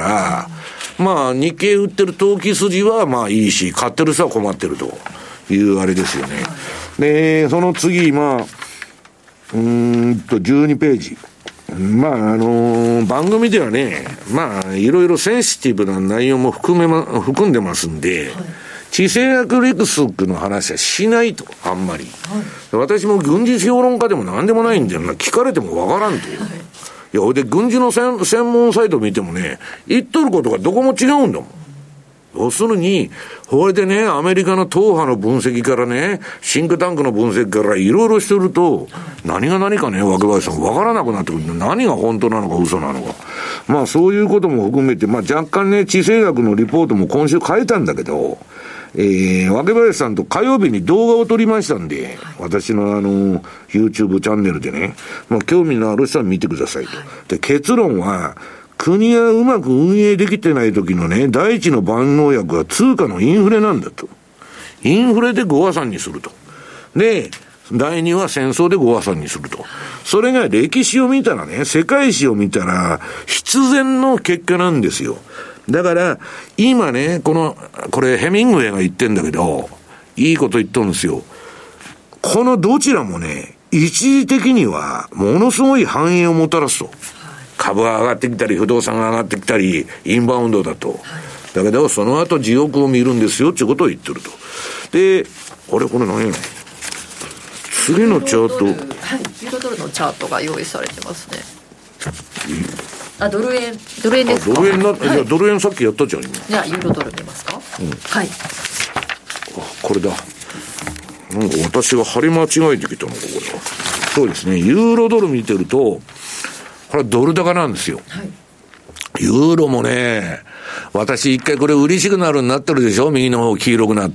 まあ日経売ってる投機筋はまあいいし、買ってる人は困ってるというあれですよね。で、その次、まあ、12ページ。まあ番組ではね、まあいろいろセンシティブな内容も含んでますんで、地政学リスクの話はしないと、あんまり。私も軍事評論家でも何でもないんだよな。聞かれてもわからんと。いや、ほいで軍事の専門サイト見てもね、言っとることがどこも違うんだもん。要するに、これでね、アメリカの党派の分析からね、シンクタンクの分析からいろいろしてると、何が何かね、若林さん分からなくなってくる。何が本当なのか嘘なのか。まあそういうことも含めて、まあ若干ね、地政学のリポートも今週変えたんだけど、若林さんと火曜日に動画を撮りましたんで、私のYouTube チャンネルでね、まあ興味のある人は見てくださいと。で、結論は、国がうまく運営できてない時のね、第一の万能薬は通貨のインフレなんだと。インフレでご破産にすると。で、第二は戦争でご破産にすると。それが歴史を見たらね、世界史を見たら、必然の結果なんですよ。だから、今ね、これヘミングウェイが言ってんだけど、いいこと言っとるんですよ。このどちらもね、一時的にはものすごい繁栄をもたらすと。株が上がってきたり、不動産が上がってきたり、インバウンドだと。だけど、その後地獄を見るんですよっていうことを言ってると。で、これ何やの？次のチャート。 ユーロドルのチャートが用意されてますね。ドル円ですか？ ドル円さっきやったじゃん、今。 じゃあ、ユーロドル見ますか？はい。 これだ。なんか私が張り間違えてきたのか、これは。そうですね。ユーロドル見てると、これはドル高なんですよ。ユーロもね、私一回これ売りシグナルになってるでしょ？右の方黄色くなって。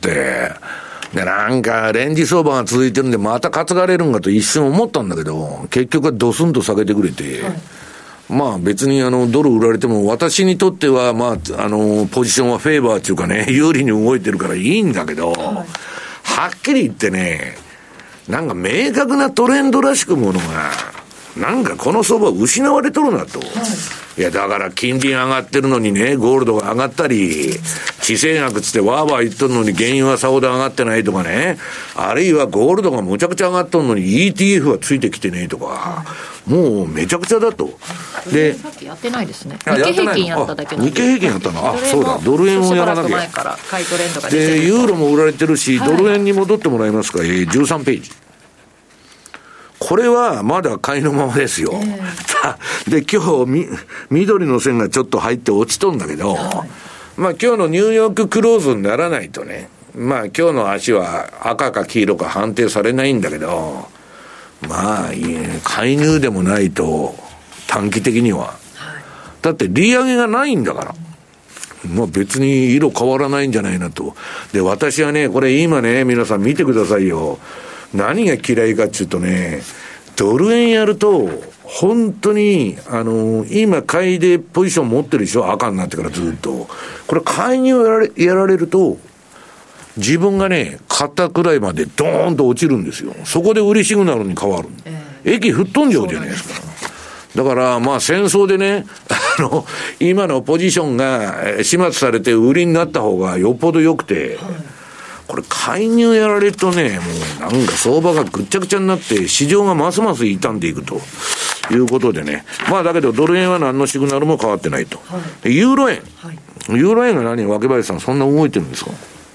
で、なんか、レンジ相場が続いてるんで、また担がれるんかと一瞬思ったんだけど、結局はドスンと下げてくれて、まあ別にドル売られても、私にとっては、まあ、ポジションはフェーバーっていうかね、有利に動いてるからいいんだけど、はっきり言ってね、なんか明確なトレンドらしくものが、なんかこの相場失われとるなと。いや、だから金利上がってるのにね、ゴールドが上がったり、地政学つってワーワー言っとるのに原油はさほど上がってないとかね、あるいはゴールドがむちゃくちゃ上がっとるのに ETF はついてきてねえとか、もうめちゃくちゃだと。 で、さっきやってないですね。日経平均やっただけなんで。 日経平均やったの？あ、そうだ。ドル円をやらなきゃ。 前から買いトレンドが出てる。 で、ユーロも売られてるし、ドル円に戻ってもらえますか、13ページ。これはまだ買いのままですよ。で、今日緑の線がちょっと入って落ちとんだけど、まあ今日のニューヨーククローズにならないとね、まあ今日の足は赤か黄色か判定されないんだけど、まあ介入でもないと短期的には。だって利上げがないんだから。まあ別に色変わらないんじゃないなと。で、私はね、これ今ね、皆さん見てくださいよ。何が嫌いかっていうとね、ドル円やると、本当に、今買いでポジション持ってるでしょ、赤になってからずっと。これ介入やられると、自分がね、買ったくらいまでドーンと落ちるんですよ。そこで売りシグナルに変わる。駅吹っ飛んじゃうじゃないですか。だから、まあ戦争でね、今のポジションが始末されて売りになった方がよっぽど良くて、これ介入やられるとね、もうなんか相場がぐっちゃぐちゃになって市場がますます傷んでいくということでね。まあだけどドル円は何のシグナルも変わってないと。ユーロ円。ユーロ円が何？若林さんそんな動いてるんですか？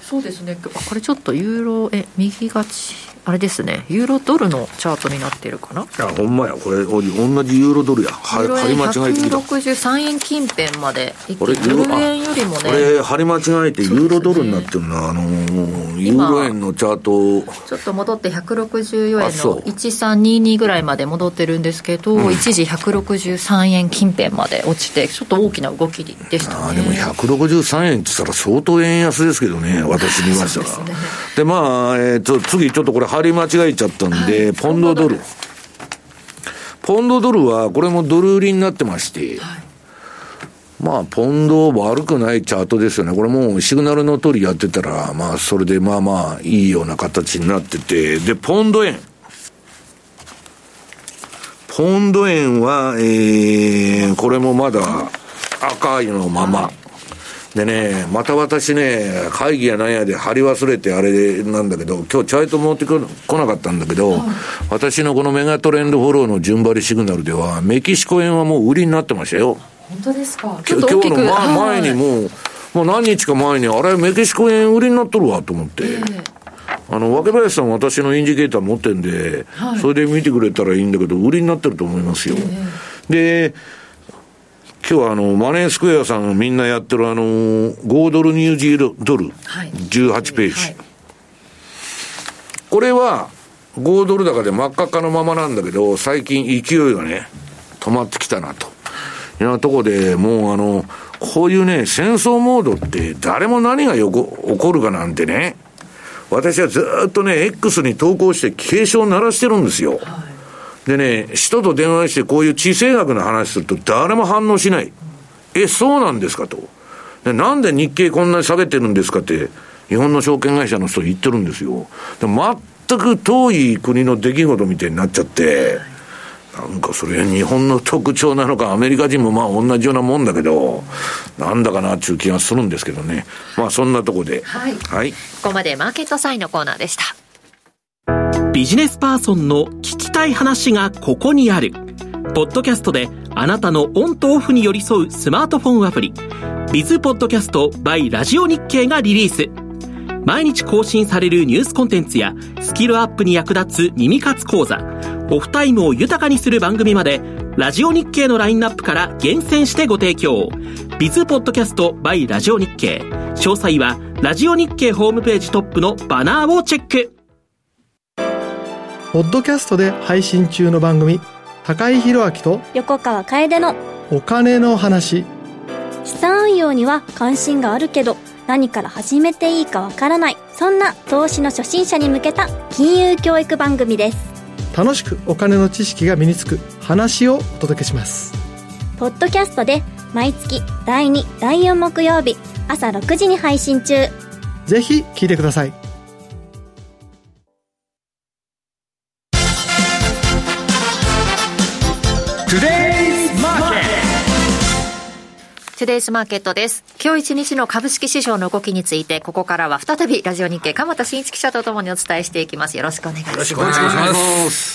そうですね。これちょっとユーロ右があれですね、ユーロドルのチャートになってるかな。 いやほんまや、これ同じユーロドルや、張り間違えてきた。 163円近辺までドル円よりもね、 これ張り間違えてユーロドルになってるな。ユーロ円のチャートちょっと戻って164円の1322ぐらいまで戻ってるんですけど、一時163円近辺まで落ちてちょっと大きな動きでしたね。 でも163円って言ったら相当円安ですけどね、私に言いましたら。そうですね。でまあ、次ちょっとこれ張り間違えちゃったんで、ポンドドルはこれもドル売りになってまして、まあポンド悪くないチャートですよね。これもうシグナルの通りやってたら、まあそれでまあまあいいような形になってて、でポンド円はこれもまだ赤いのままでね、また私ね、会議やなんやで貼り忘れてあれなんだけど、今日チャート持ってこなかったんだけど、私のこのメガトレンドフォローの順張りシグナルではメキシコ円はもう売りになってましたよ。 本当ですか。 今日の前にもう何日か前にあれメキシコ円売りになっとるわと思って、若林さん私のインジケーター持ってんで、それで見てくれたらいいんだけど売りになってると思いますよ。で今日はマネースクエアさんみんなやってる5ドルニュージードル、18ページ、これは5ドル高で真っ赤っかのままなんだけど、最近勢いがね止まってきたなというようなところで、もうこういうね戦争モードって誰も何が起こるかなんてね、私はずっとね X に投稿して警鐘を鳴らしてるんですよ。でね、人と電話してこういう地政学の話すると誰も反応しない。そうなんですかと。でなんで日経こんなに下げてるんですかって日本の証券会社の人言ってるんですよ。で全く遠い国の出来事みたいになっちゃって、なんかそれは日本の特徴なのか、アメリカ人もまあ同じようなもんだけど、なんだかなっていう気がするんですけどね。まあそんなとこで、 ここまでマーケットサインのコーナーでした。 ビジネスパーソンの聞きたい話がここにある。ポッドキャストであなたのオンとオフに寄り添うスマートフォンアプリ、ビズポッドキャスト by ラジオ日経がリリース。毎日更新されるニュースコンテンツやスキルアップに役立つ耳活講座、オフタイムを豊かにする番組まで、ラジオ日経のラインナップから厳選してご提供。ビズポッドキャスト by ラジオ日経。詳細はラジオ日経ホームページトップのバナーをチェック。 ポッドキャストで配信中の番組、高井宏明と横川楓のお金の話。 資産運用には関心があるけど何から始めていいかわからない、そんな投資の初心者に向けた金融教育番組です。 楽しくお金の知識が身につく話をお届けします。 ポッドキャストで毎月第2、第4木曜日朝6時に配信中。 ぜひ聞いてください。 トゥデイズマーケットです。今日一日の株式市場の動きについて、ここからは再びラジオ日経鎌田新一記者とともにお伝えしていきます。よろしくお願いします。 よろしくお願いします。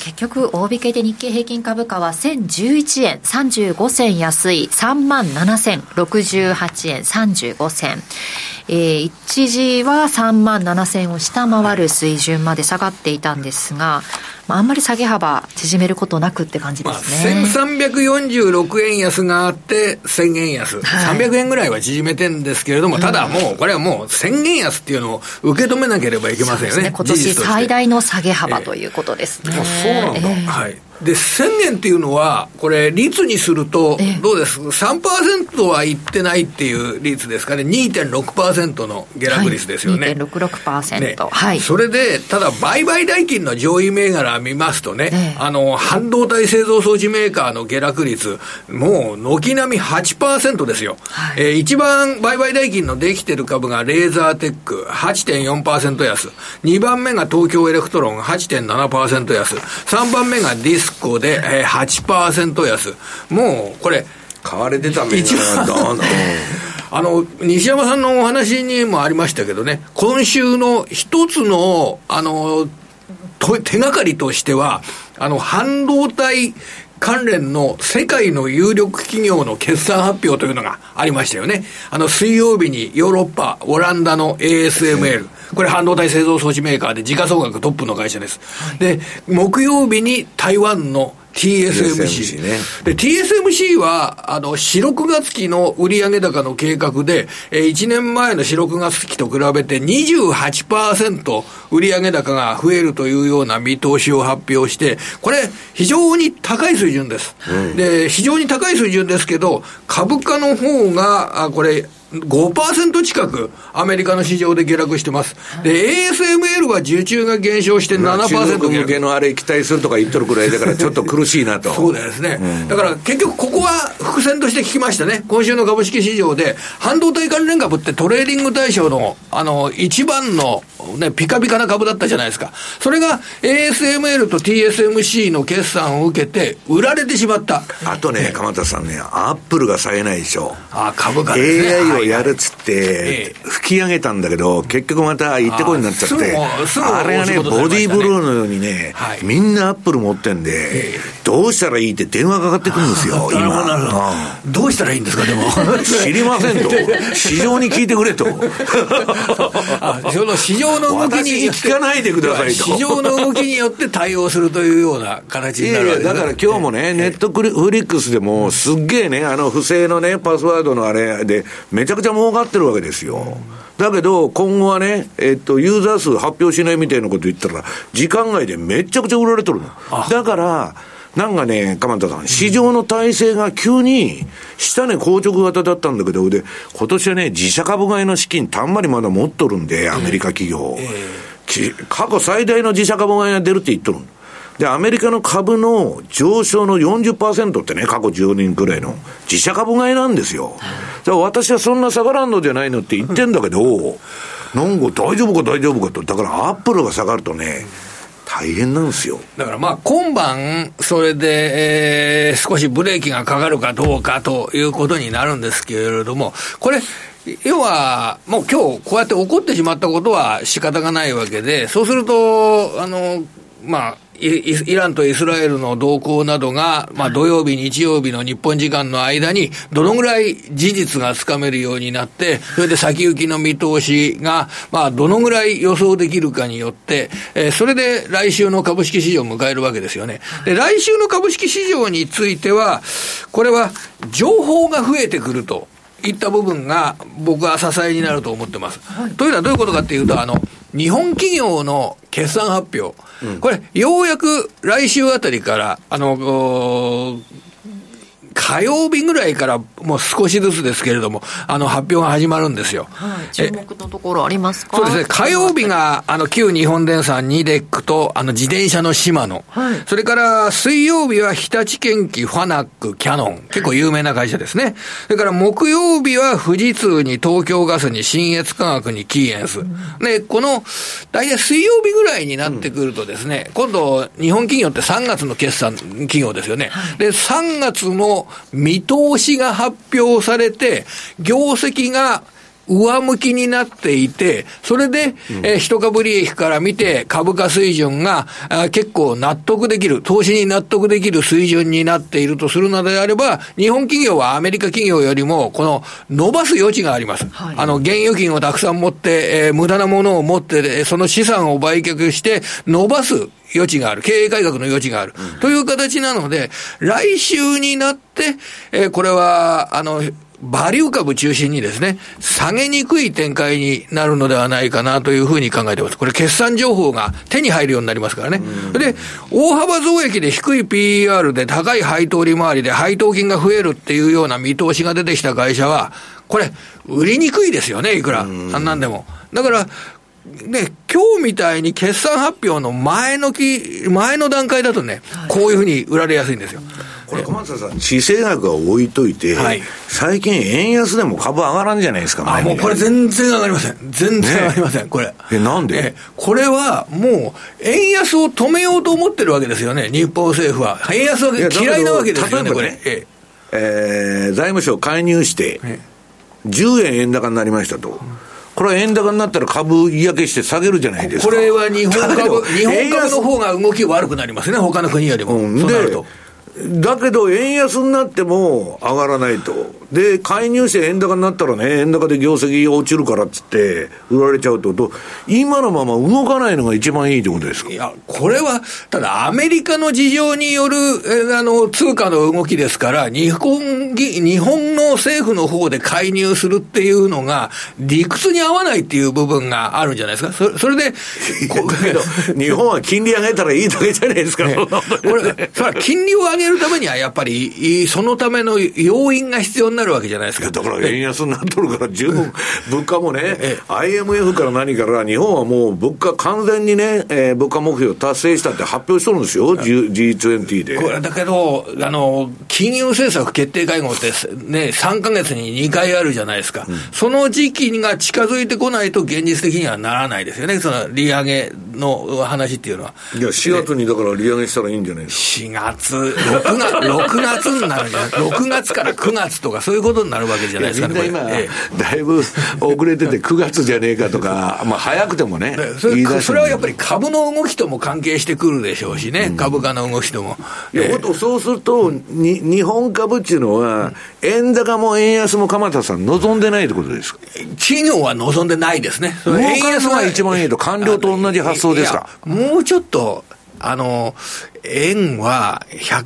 結局大引けで日経平均株価は1011円35銭安い 37,068 円35銭、一時は37,000を下回る水準まで下がっていたんですが、あんまり下げ幅縮めることなくって感じですね。 1346円安があって1000円安、300円ぐらいは縮めてんですけれども、ただもうこれはもう1000円安っていうのを受け止めなければいけませんよね。 今年最大の下げ幅ということですね。 そうなんだ、はい。で1000円っていうのはこれ率にするとどうです、3% はいってないっていう率ですかね。 2.6% の下落率ですよね。 2.66%、 ね、 はい。 それでただ売買代金の上位銘柄見ますとね、半導体製造装置メーカーの下落率もう軒並み 8% ですよ、はい。一番売買代金のできてる株がレーザーテック 8.4% 安、2番目が東京エレクトロン 8.7% 安、3番目がディスコで 8% 安。もうこれ買われてた銘柄が西山さんのお話にもありましたけどね、今週の一つの手がかりとしては半導体関連の世界の有力企業の決算発表というのがありましたよね。水曜日にヨーロッパ、オランダの ASML、これ半導体製造装置メーカーで時価総額トップの会社です。で、木曜日に台湾のTSMC、ね、で TSMC は4、6月期の売上高の計画で、1年前の4、6月期と比べて 28% 売上高が増えるというような見通しを発表して、これ非常に高い水準です、で非常に高い水準ですけど、株価の方がこれ5% 近くアメリカの市場で下落してます。で ASML は受注が減少して7%、 中国向けのあれ期待するとか言っとるくらいだからちょっと苦しいなとそうですね、だから結局ここは伏線として聞きましたね。今週の株式市場で半導体関連株ってトレーディング対象の一番のね、ピカピカな株だったじゃないですか。それが ASML と TSMC の決算を受けて売られてしまった。 あとね、鎌田さんね、アップルが冴えないでしょ。 株価ですね。 AI をやるっつって吹き上げたんだけど、結局また行ってこいになっちゃって、あれがね、ボディーブローのようにね、みんなアップル持ってんで、どうしたらいいって電話かかってくるんですよ今。 どうしたらいいんですか。でも知りませんと、市場に聞いてくれとその市場の動きに聞かないでくださいと、 市場の動きによって対応するというような形になるわけです。 だから今日もね、ネットフリックスでもすっげえね、不正のねパスワードのあれでめちゃくちゃ儲かってるわけですよ。だけど今後はね、ユーザー数発表しないみたいなこと言ったら時間外でめちゃくちゃ売られてるの。だからなんかね、鎌田さん、市場の体制が急に下値硬直型だったんだけど、で今年はね、自社株買いの資金たんまりまだ持っとるんで、アメリカ企業、過去最大の自社株買いが出るって言っとる。でアメリカの株の上昇の 40% ってね、過去10年くらいの自社株買いなんですよ。だから私はそんな下がらんのじゃないのって言ってんだけどなんか大丈夫か大丈夫かと。だからアップルが下がるとね、大変なんですよ。 だから今晩それで、少しブレーキがかかるかどうかということになるんですけれども、これ要はもう今日こうやって起こってしまったことは仕方がないわけで、そうするとイランとイスラエルの動向などが、土曜日、日曜日の日本時間の間にどのぐらい事実がつかめるようになって、それで先行きの見通しが、どのぐらい予想できるかによって、それで来週の株式市場を迎えるわけですよね。で、来週の株式市場については、これは情報が増えてくるといった部分が僕は支えになると思ってます。というのはどういうことかっていうと、日本企業の決算発表、これようやく来週あたりから火曜日ぐらいからもう少しずつですけれども発表が始まるんですよ。 注目のところありますか。 そうですね、火曜日が旧日本電産ニデックと自転車のシマノ、それから水曜日は日立建機、ファナック、キャノン、結構有名な会社ですね。それから木曜日は富士通に東京ガスに信越化学にキーエンス、でこの大体水曜日ぐらいになってくるとですね、今度日本企業って3月の決算企業ですよね。で3月の見通しが発表されて、業績が上向きになっていて、それで、一株利益から見て株価水準が結構納得できる、投資に納得できる水準になっているとするのであれば、日本企業はアメリカ企業よりもこの伸ばす余地があります。現預金をたくさん持って、無駄なものを持って、その資産を売却して伸ばす余地がある、経営改革の余地がある、という形なので、来週になって、これはバリュー株中心にですね、下げにくい展開になるのではないかなというふうに考えています。これ決算情報が手に入るようになりますからね。で、大幅増益で低い PER で高い配当利回りで配当金が増えるっていうような見通しが出てきた会社は、これ売りにくいですよね、いくらなんでも。だからね、今日みたいに決算発表の前の段階だとね、こういうふうに売られやすいんですよ。 これ小松さん、地政学は置いといて、最近円安でも株上がらんじゃないですか。 もうこれ全然上がりません。全然上がりません、これ。 なんで？ これはもう円安を止めようと思ってるわけですよね、日本政府は。円安は嫌いなわけですよね、これ。 財務省介入して10円円高になりましたと。これは円高になったら株嫌気して下げるじゃないですか。 これは日本株の方が動き悪くなりますね、他の国よりも。そうなるとだけど円安になっても上がらないと。で介入して円高になったらね、円高で業績落ちるからっつって売られちゃうと、今のまま動かないのが一番いいってことですか。 いや、これはただアメリカの事情による通貨の動きですから、日本の政府の方で介入するっていうのが理屈に合わないっていう部分があるんじゃないですか。それで日本は金利上げたらいいだけじゃないですか。 それは金利を上げるためにはやっぱりそのための要因が必要になるわけじゃないですか。 だから円安になっとるから十分物価もね、IMF から何から日本はもう物価完全にね、物価目標達成したって発表しとるんですよ、G20 で。 これだけど金融政策決定会合ってね、3ヶ月に2回あるじゃないですか、その時期が近づいてこないと現実的にはならないですよね、その利上げの話っていうのは。 いや4月にだから利上げしたらいいんじゃないですか。 4月6月になるんじゃない6月から9月とかそういうことになるわけじゃないですかね。 みんな今、だいぶ遅れてて9月じゃねえかとかまあ早くてもね、 それはやっぱり株の動きとも関係してくるでしょうしね、株価の動きとも。 そうすると日本株っていうのは、円高も円安も鎌田さん望んでないってことですか。 企業は望んでないですね。 円安が一番いいと官僚と同じ発想ですか。 もうちょっと円は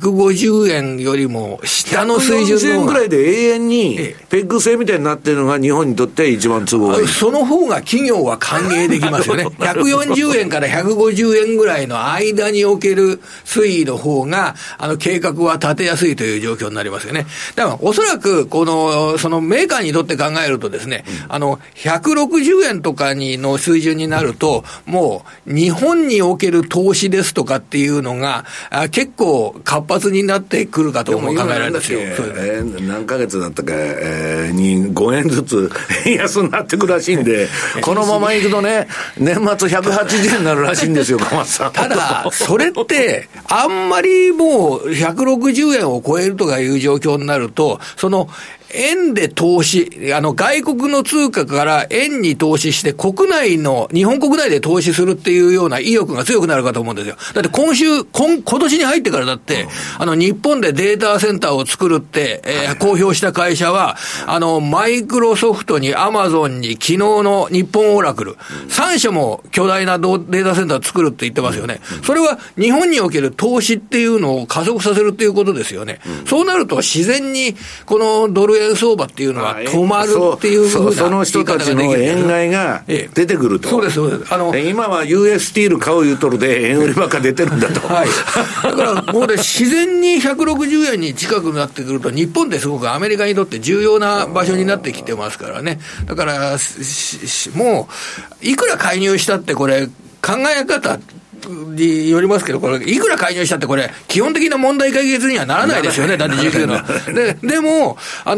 150円よりも下の水準の 140円ぐらいで永遠にペッグ制みたいになってるのが日本にとって一番都合がいい。 その方が企業は歓迎できますよね。140円から150円ぐらいの間における推移の方が計画は立てやすいという状況になりますよね。だからおそらくそのメーカーにとって考えるとですね、160円とかの水準になるともう日本における投資ですとかっていうのが結構活発になってくるかとも考えられるんですよ。 何ヶ月だったか、に5円ずつ円安になってくるらしいんでこのままいくとね、年末180円になるらしいんですよ、鎌田さん。 ただそれってあんまりもう160円を超えるとかいう状況になると、その円で投資、外国の通貨から円に投資して日本国内で投資するっていうような意欲が強くなるかと思うんですよ。だって今年に入ってからだって、日本でデータセンターを作るって、公表した会社は、マイクロソフトにアマゾンに昨日の日本オラクル、3社も巨大なデータセンターを作るって言ってますよね。それは日本における投資っていうのを加速させるっていうことですよね。そうなると自然にこのドル円相場っていうのは止まるっていうふうなその人たちの円買いが出てくると。 そうです、そうです。 今は US スティール買う言うとるで円売りばっか出てるんだと。 はい。だからもう自然に160円に近くなってくると、日本ってすごくアメリカにとって重要な場所になってきてますからね。だからもういくら介入したってこれ考え方によりますけど、これいくら介入したってこれ基本的な問題解決にはならないですよね。だって19のでも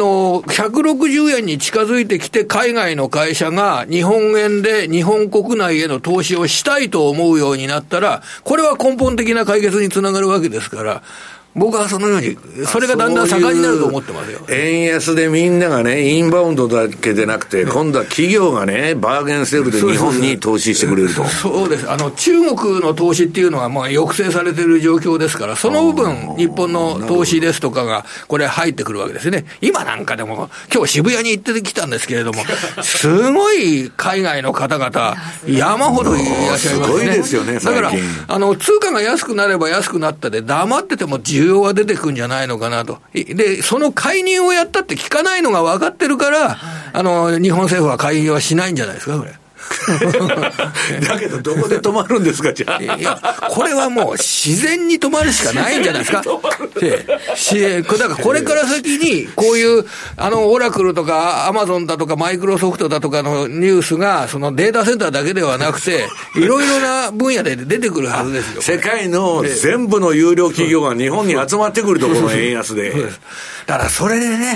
160円に近づいてきて、海外の会社が日本円で日本国内への投資をしたいと思うようになったら、これは根本的な解決につながるわけですから、僕はそのようにそれがだんだん盛んになると思ってますよ。 円安でみんながね、インバウンドだけでなくて、今度は企業がねバーゲンセールで日本に投資してくれると。 そうです。中国の投資っていうのは抑制されている状況ですから、その部分日本の投資ですとかがこれ入ってくるわけですね。今なんかでも今日渋谷に行ってきたんですけれども、すごい海外の方々山ほどいらっしゃいますね。 すごいですよね。 だから通貨が安くなれば安くなったで、黙ってても需要は出てくるんじゃないのかなと。でその介入をやったって効かないのが分かってるから、日本政府は介入はしないんじゃないですか、これ。 だけどどこで止まるんですか、じゃあ。 いや、これはもう自然に止まるしかないんじゃないですか。だからこれから先にこういうオラクルとかアマゾンだとかマイクロソフトだとかのニュースがそのデータセンターだけではなくていろいろな分野で出てくるはずですよ。 世界の全部の有料企業が日本に集まってくると、この円安で。 だからそれでね、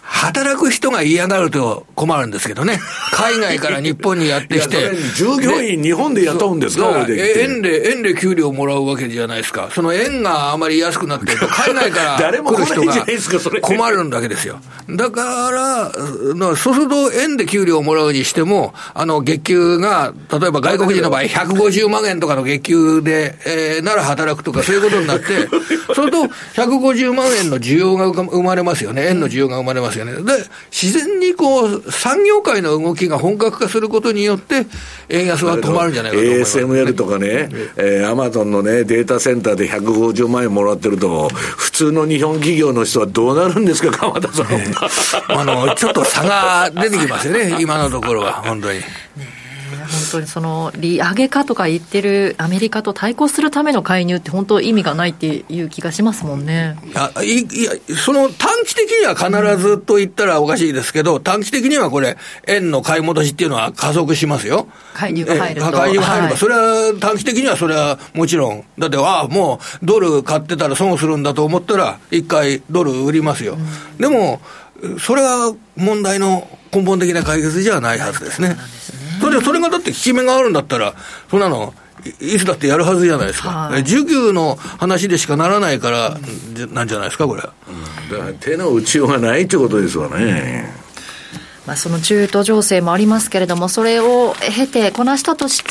働く人が嫌がると困るんですけどね。海外から日本にやってきて。 従業員日本で雇うんですか？ 円で給料もらうわけじゃないですか。その円があまり安くなってると、海外から来る人が困るだけですよ。だから、そうすると円で給料をもらうにしても、月給が、例えば外国人の場合、150万円とかの月給で、なら働くとかそういうことになって、それと150万円の需要が生まれますよね。円の需要が生まれますよね。で、自然に産業界の動きが本格化することによって、円安は止まるんじゃないかと思います、ね。 ASML とかね、アマゾンのね、データセンターで150万円もらってると、普通の日本企業の人はどうなるんですか、鎌田さん。 ちょっと差が出てきますよね、今のところは、本当に。 本当にその利上げかとか言ってるアメリカと対抗するための介入って本当意味がないっていう気がしますもんね。 いやその短期的には必ずと言ったらおかしいですけど、短期的にはこれ円の買い戻しっていうのは加速しますよ。 介入が入ると。 介入が入れば、それは短期的にはそれはもちろんだって、もうドル買ってたら損するんだと思ったら一回ドル売りますよ、でもそれは問題の根本的な解決じゃないはずですね。それがだって効き目があるんだったら、そんなのいつだってやるはずじゃないですか。需給の話でしかならないからなんじゃないですか、これ。だから手の打ちようがないってことですわね。 その中東情勢もありますけれども、それを経てこなしたとして、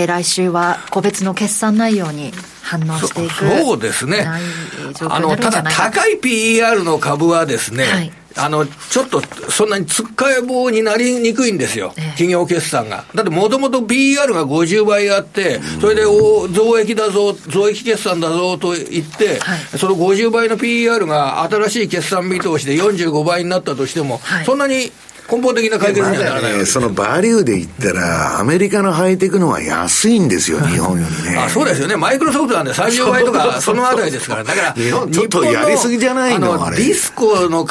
来週は個別の決算内容に反応していく。 そうですね。ただ高い PER の株はですね、はい、ちょっとそんなにつっかえ棒になりにくいんですよ、企業決算が。だってもともと PER が50倍あって、それで増益だぞ、増益決算だぞと言って、はい、その50倍の PER が新しい決算見通しで45倍になったとしても、はい、そんなに根本的な解決にはならない、 ね、そのバリューで言ったらアメリカのハイテクの方が安いんですよ、日本よりね。 そうですよね。マイクロソフトなんで30倍とかそのあたりですから。だから日本ちょっとやりすぎじゃないの、あれ。 ディスコの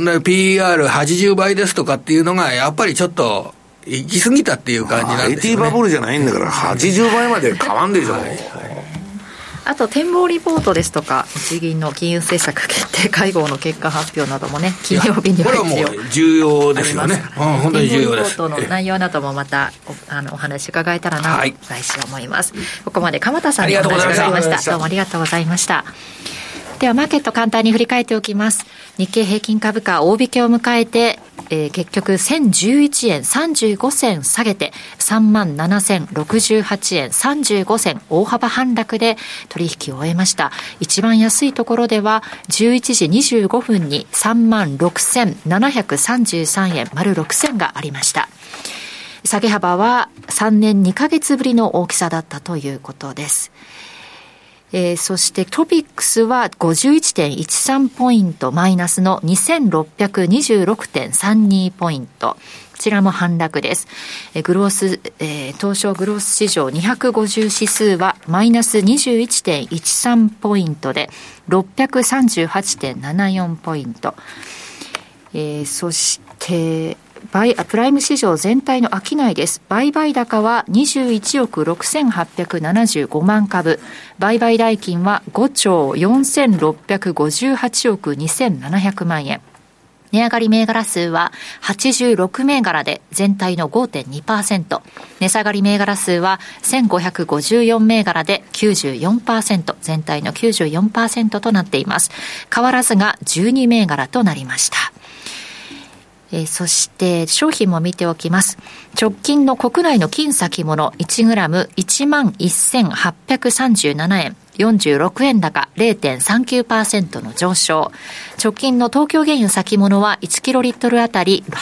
PER80 倍ですとかっていうのがやっぱりちょっと行き過ぎたっていう感じなんですよね。 IT バブルじゃないんだから80倍まで変わんでしょ。 あと展望リポートですとか、日銀の金融政策決定会合の結果発表などもね、金曜日にはこれはもう重要ですよね。本当に重要です。 展望リポートの内容などもまたお話伺えたらなと来週思います。ここまで鎌田さんにお話を伺いました。どうもありがとうございました。ではマーケット簡単に振り返っておきます。日経平均株価大引けを迎えて、結局1011円35銭下げて 37,068 円35銭大幅反落で取引を終えました。一番安いところでは11時25分に 36,733 円丸6銭がありました。下げ幅は3年2ヶ月ぶりの大きさだったということです。そしてトピックスは 51.13 ポイントマイナスの 2626.32 ポイント。こちらも反落です。東証グロース市場250指数はマイナス 21.13 ポイントで 638.74 ポイント。そしてプライム市場全体の商いです。売買高は21億6875万株。売買代金は5兆4658億2700万円。値上がり銘柄数は86銘柄で全体の 5.2%。値下がり銘柄数は1554銘柄で 94%。全体の 94% となっています。変わらずが12銘柄となりました。そして商品も見ておきます。直近の国内の金先物 1g11,837 円46円高 0.39% の上昇。直近の東京原油先物は1キロリットルあたり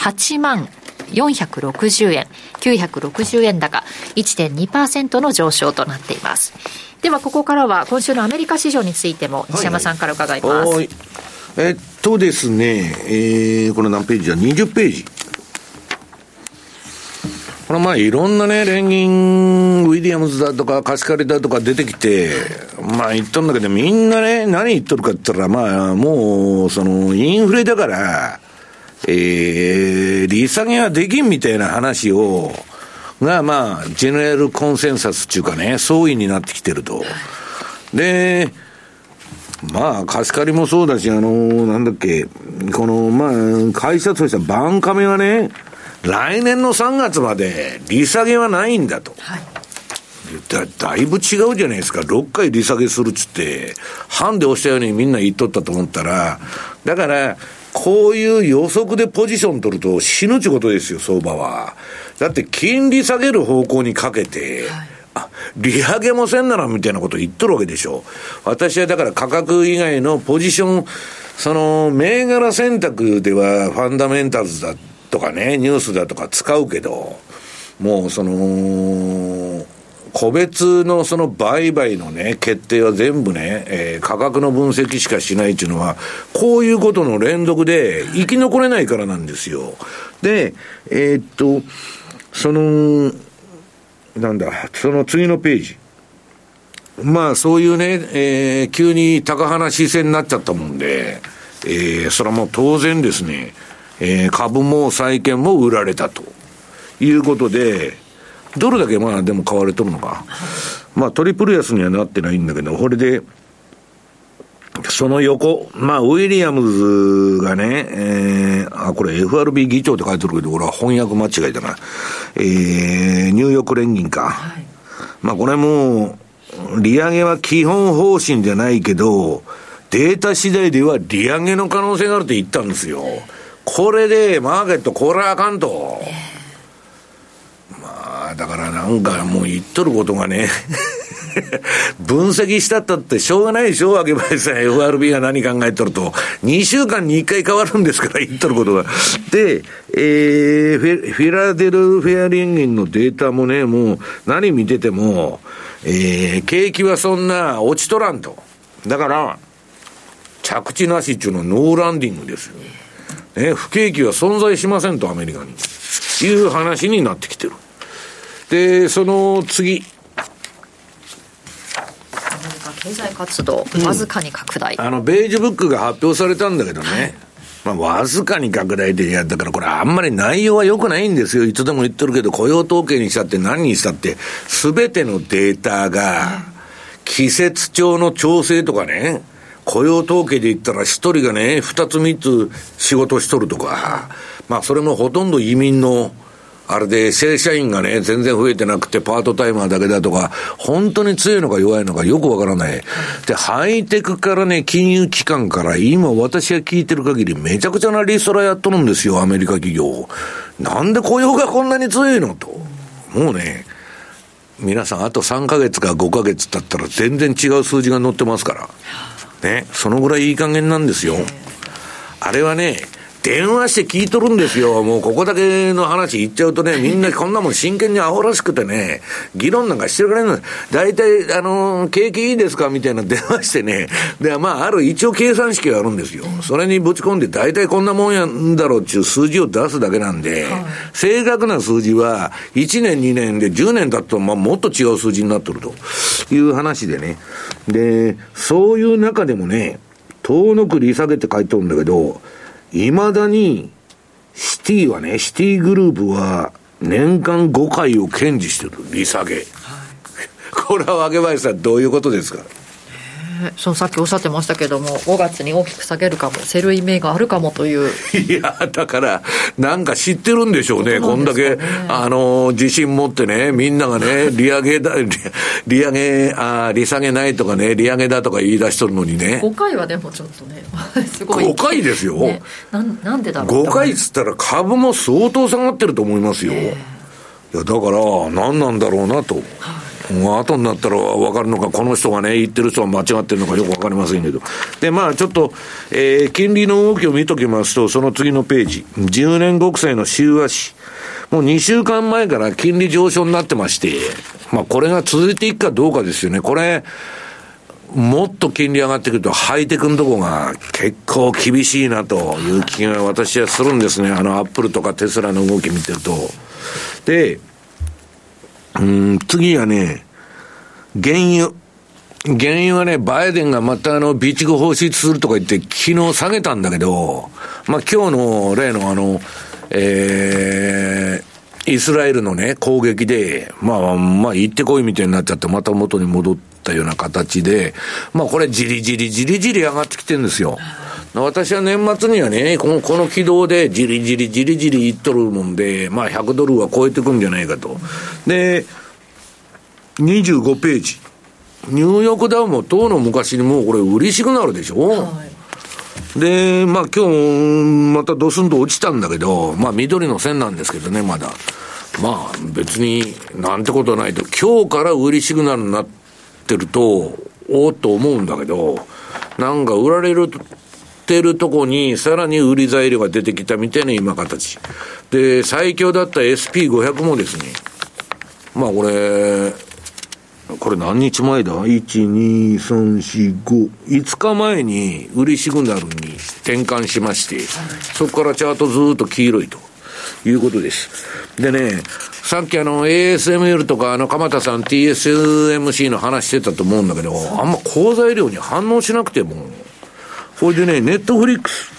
8460円960円高 1.2% の上昇となっています。ではここからは今週のアメリカ市場についても西山さんから伺います。 はい、ですね、これ何ページだ、20ページ。これいろんなね、連銀、ウィリアムズだとか、貸し借りだとか出てきて、言っとんだけど、みんなね、何言っとるかって言ったら、もう、インフレだから、利下げはできんみたいな話が、ジェネラルコンセンサスっていうかね、総意になってきてると。で、 まあ、貸し借りもそうだし、なんだっけ、この、まあ、会社としてはバンカメはね、来年の3月まで利下げはないんだと。はい。だいぶ違うじゃないですか。6回利下げするっつって、ハンで押したようにみんな言っとったと思ったら、だから、こういう予測でポジション取ると死ぬってことですよ、相場は。だって金利下げる方向にかけて、はい、利上げもせんならみたいなこと言っとるわけでしょ。私はだから価格以外のポジション、その銘柄選択ではファンダメンタルズだとかね、ニュースだとか使うけど、もうその、個別のその売買のね、決定は全部ね、価格の分析しかしないっていうのは、こういうことの連続で生き残れないからなんですよ。で、その次のページ。まあ、そういうね、急に高派な姿勢になっちゃったもんで、それはもう当然ですね、株も債券も売られたということで、ドルだけまあでも買われとるのか。まあトリプル安にはなってないんだけど、これで、その横、まあウィリアムズがね、これ FRB 議長って書いてるけど、これは翻訳間違いだな。ニューヨーク連銀か。はい、まあこれも、利上げは基本方針じゃないけど、データ次第では利上げの可能性があるって言ったんですよ。これでマーケットこれはあかんと。だからなんかもう言っとることがね分析したったってしょうがないでしょ。わけばいさん FRB が何考えとると2週間に1回変わるんですから言っとることがで、フィラデルフェア連銀のデータもね、もう何見てても、景気はそんな落ちとらんと。だから着地なしっていうのはノーランディングですよ、ね、不景気は存在しませんとアメリカにいう話になってきてる。で、その次。 アメリカ経済活動、わずかに拡大。 ベージュブックが発表されたんだけどね。まあ、わずかに拡大で、いや、だからこれあんまり内容は良くないんですよ。いつでも言ってるけど、雇用統計にしたって何にしたって、すべてのデータが、季節調の調整とかね、雇用統計で言ったら一人がね、二つ三つ仕事しとるとか、まあ、それもほとんど移民の、あれで正社員がね全然増えてなくてパートタイマーだけだとか本当に強いのか弱いのかよくわからない。でハイテクからね金融機関から今私が聞いてる限りめちゃくちゃなリストラやっとるんですよアメリカ企業。なんで雇用がこんなに強いのと。もうね皆さんあと3ヶ月か5ヶ月経ったら全然違う数字が載ってますからね。そのぐらいいい加減なんですよ。あれはね電話して聞いとるんですよ。もうここだけの話言っちゃうとね、みんなこんなもん真剣にアホらしくてね、議論なんかしてるからね、大体、景気いいですかみたいな電話してね、で、まあ、ある一応計算式があるんですよ。それにぶち込んで大体こんなもんやんだろうっていう数字を出すだけなんで、正確な数字は1年2年で10年経つと、まあ、もっと違う数字になってるという話でね。で、そういう中でもね、遠のく利下げって書いてあるんだけど、未だにシティはね、シティグループは年間5回を堅持してる利下げ、はい、これはわけばいさんどういうことですか。 そのさっきおっしゃってましたけども5月に大きく下げるかもセルイメがあるかもという。 いやだからなんか知ってるんでしょうね。こんだけ自信持ってねみんながね利下げないとかね利上げだとか言い出しとるのにね。 5回はでもちょっとねすごい 5回ですよ、ね、 なんでだろう。 5回っつったら株も相当下がってると思いますよ。いやだから何なんだろうなと、後になったら分かるのか、この人がね言ってる人は間違ってるのかよく分かりませんけど。でまあちょっと、金利の動きを見ときますと、その次のページ、10年国債の週足、もう2週間前から金利上昇になってまして、まあこれが続いていくかどうかですよね。これもっと金利上がってくるとハイテクのとこが結構厳しいなという気が私はするんですね。アップルとかテスラの動き見てると。で次はね、原油はね、バイデンがまた備蓄放出するとか言って昨日下げたんだけど、まあ今日の例のイスラエルのね、攻撃で、まあ行ってこいみたいになっちゃってまた元に戻っったような形で、まあこれじりじり上がってきてるんですよ。私は年末にはね、この軌道でじりじりいっとるもんで、まあ100ドルは超えてくんじゃないかと。で、25ページ。ニューヨークダウも当の昔にもうこれ売りシグナルでしょ、はい、で、まあ今日またドスンと落ちたんだけど、まあ緑の線なんですけどね、まだ。まあ別になんてことないと、今日から売りシグナルになってると、おっと思うんだけど、なんか売られてるとこにさらに売り材料が出てきたみたいな今形。で、最強だった SP500 もですね、まあこれ何日前だ ?1、2、3、4、5。5日前に売りシグナルに転換しまして、そこからチャートずーっと黄色いということです。でね、さっきASML とか鎌田さん TSMC の話してたと思うんだけど、あんま好材料に反応しなくても、これでね、ネットフリックス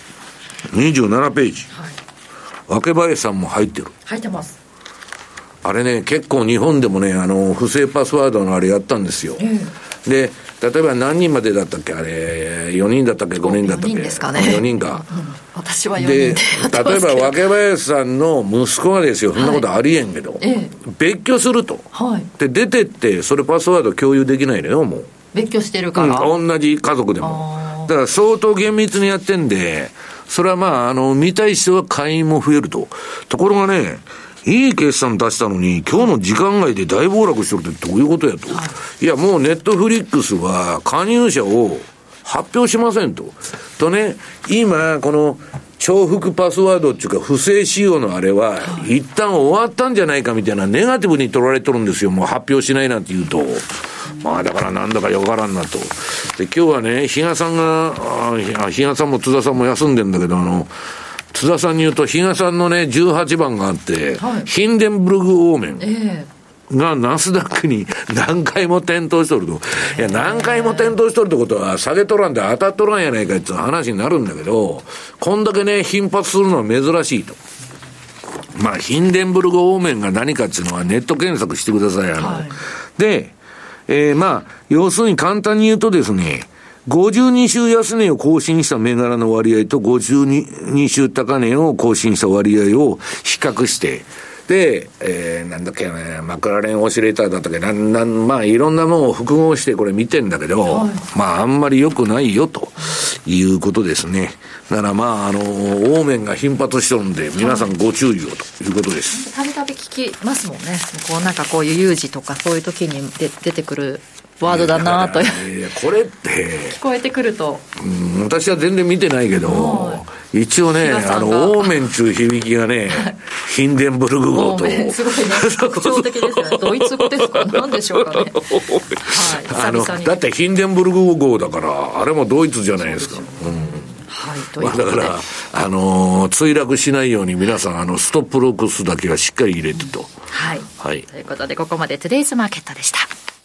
27ページ。はい、若林さんも入ってる。 入ってます。 あれね、結構日本でもね、不正パスワードのあれやったんですよ。で、例えば何人までだったっけあれ、4人だったっけ ?5 人だったっけ ?4 人ですかね。4人か。 私は4人でやってますけど。 例えば若林さんの息子がですよ、そんなことありえんけど、別居すると。はい。で、出てって、それパスワード共有できないのよ、もう。 別居してるから。 同じ家族でも。だから相当厳密にやってんで、それはまあ、見たい人は会員も増えると。ところがね、いい決算出したのに、今日の時間外で大暴落してるってどういうことやと。いや、もうネットフリックスは加入者を発表しませんと。とね、今、この重複パスワードっていうか不正使用のあれは、一旦終わったんじゃないかみたいなネガティブに取られとるんですよ。もう発表しないなんて言うと。まあだからなんだかよからんなと。で、今日はね、比嘉さんも津田さんも休んでんだけど、津田さんに言うと、比嘉さんのね、18番があって、はい、ヒンデンブルグオーメンがナスダックに何回も点灯しとると。いや、何回も点灯しとるってことは、下げとらんで当たっとらんやないかっていう話になるんだけど、こんだけね、頻発するのは珍しいと。まあ、ヒンデンブルグオーメンが何かっていうのはネット検索してください。はい、で、まあ、要するに簡単に言うとですね、52週安値を更新した銘柄の割合と52週高値を更新した割合を比較して、で、なんだっけね、マクラーレンオシレーターだったっけ、まあいろんなものを複合してこれ見てんだけど、はい、まああんまり良くないよということですね。だからまあオーメンが頻発してるんで、皆さんご注意をということです。 たびたび聞きますもんね。こうなんかこういう有事とかそういう時に出てくるワードだなという。 これって聞こえてくると、 私は全然見てないけど、一応ね、オーメン中響きがね、ヒンデンブルグ語と。 すごいね、特徴的ですよね。ドイツ語ですか、何でしょうかね。 はい、だってヒンデンブルグ語だから、あれもドイツじゃないですか。 はい、 まあ、だから、墜落しないように皆さん、ストップロックスだけはしっかり入れてと。 はい。はい。ということで、ここまでトゥデイズマーケットでした。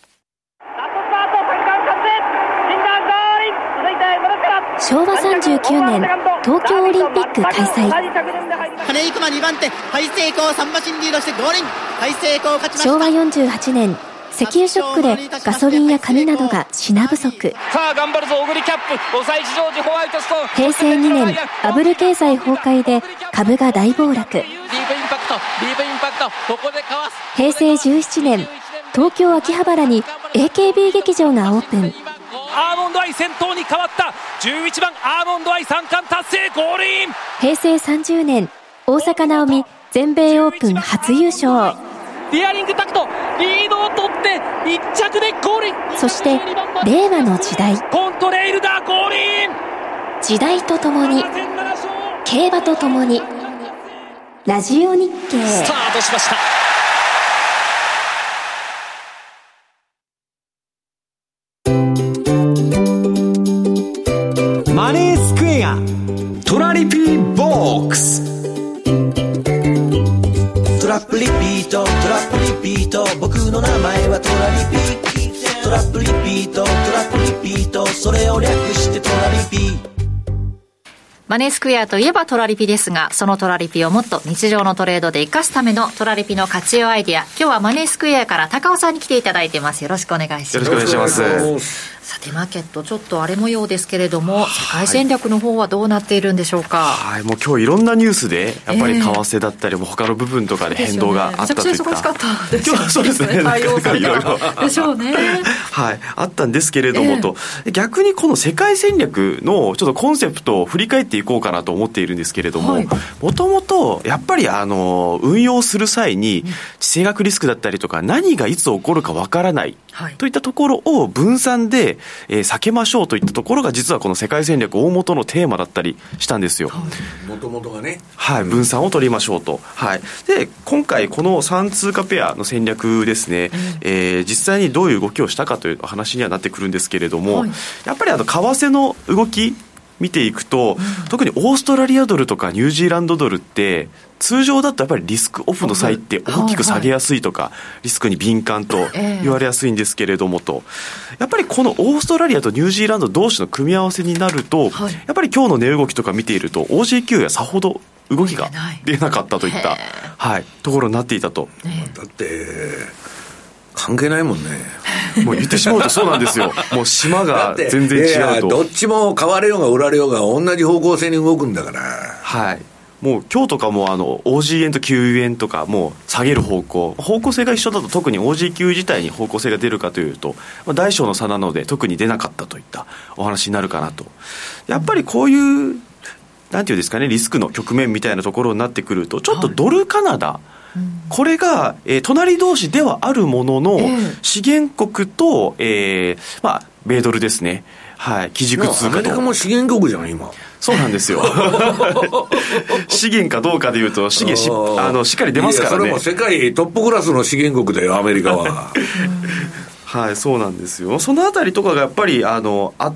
昭和39年東京オリンピック開催。 金井熊2番手、ハイセイコー3馬身リードしてゴールイン。ハイセイコー勝ちました。 昭和48年石油ショックでガソリンや紙などが品不足。 さあ頑張るぞオグリキャップ、抑えジョージホワイトストーン。 平成2年バブル経済崩壊で株が大暴落。 ディープインパクト、ここでかわす。 平成17年東京秋葉原に AKB 劇場がオープン。 アーモンドアイ先頭に変わった。11番アーモンドアイ3冠達成、ゴールイン。 平成30年大坂なおみ全米オープン初優勝。 ディアリングタクトリードを取って1着でゴールイン。 そして令和の時代、 コントレイルだ、ゴールイン。 時代とともに競馬とともにラジオ日経スタートしました。 マネースクエアトラリピーボックス。 トラップリピート、トラップリピート、僕の名前はトラリピ。トラップリピート、トラップリピート、それを略してトラリピ。 マネースクエアといえばトラリピですが、そのトラリピをもっと日常のトレードで活かすためのトラリピの活用アイディア、今日はマネースクエアから高尾さんに来ていただいてます。よろしくお願いします。 よろしくお願いします。 さてマーケットちょっと荒れ模様ですけれども、世界戦略の方はどうなっているんでしょうか。 はい、もう今日いろんなニュースでやっぱり為替だったりも他の部分とかで変動があったといった、 めちゃくちゃ忙しかったですよね。 そうですね、 対応されたでしょうね。 はい、あったんですけれどもと、逆にこの世界戦略のちょっとコンセプトを振り返っていこうかなと思っているんですけれども、もともとやっぱり運用する際に地政学リスクだったりとか何がいつ起こるかわからないといったところを分散で避けましょうといったところが実はこの世界戦略大元のテーマだったりしたんですよ。 もともとがね、 はい、分散を取りましょうと。はい、で今回この3通貨ペアの戦略ですね、実際にどういう動きをしたかという話にはなってくるんですけれども、やっぱり為替の動き見ていくと、特にオーストラリアドルとかニュージーランドドルって通常だとやっぱりリスクオフの際って大きく下げやすいとか、リスクに敏感と言われやすいんですけれどもと、やっぱりこのオーストラリアとニュージーランド同士の組み合わせになると、やっぱり今日の値動きとか見ていると OG9 やさほど動きが出なかったといった、はい、ところになっていたと。 だって関係ないもんね。 もう言ってしまうとそうなんですよ。もう島が全然違うと。 どっちも買われようが売られようが同じ方向性に動くんだから。 はい。もう今日とかもOG 円と Q 円とかもう下げる方向性が一緒だと、特に OG9 自体に方向性が出るかというと、大小の差なので特に出なかったといったお話になるかなと。やっぱりこういうなんていうんですかね、リスクの局面みたいなところになってくると、ちょっとドルカナダ、これが、隣同士ではあるものの、資源国と、米ドルですね、はい、基軸通貨と。 アメリカも資源国じゃん今。 そうなんですよ。資源かどうかでいうと資源しっかり出ますからね。 それも世界トップクラスの資源国だよアメリカは。 はい、そうなんですよ。そのあたりとかがやっぱりあって、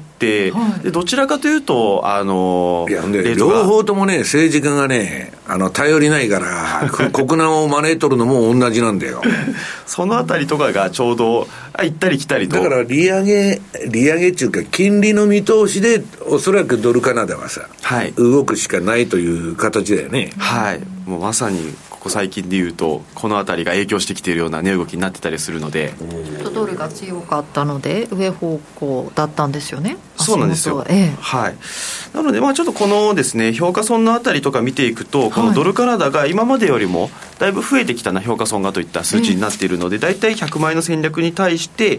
でどちらかというといやで両方ともね、政治家がね頼りないから国難を招いとるのも同じなんだよ。 そのあたりとかがちょうど行ったり来たりと。 だから利上げっていうか金利の見通しでおそらくドルカナダはさ、はい、動くしかないという形だよね。 はい、もうまさにここ最近でいうとこのあたりが影響してきているような値動きになってたりするので、 ドルが強かったので上方向だったんですよね。 そうなんですよ、はい、なのでちょっとこのですね評価損のあたりとか見ていくと、このドルカナダが今までよりもだいぶ増えてきたな評価損がといった数値になっているので、だいたい100万円の戦略に対して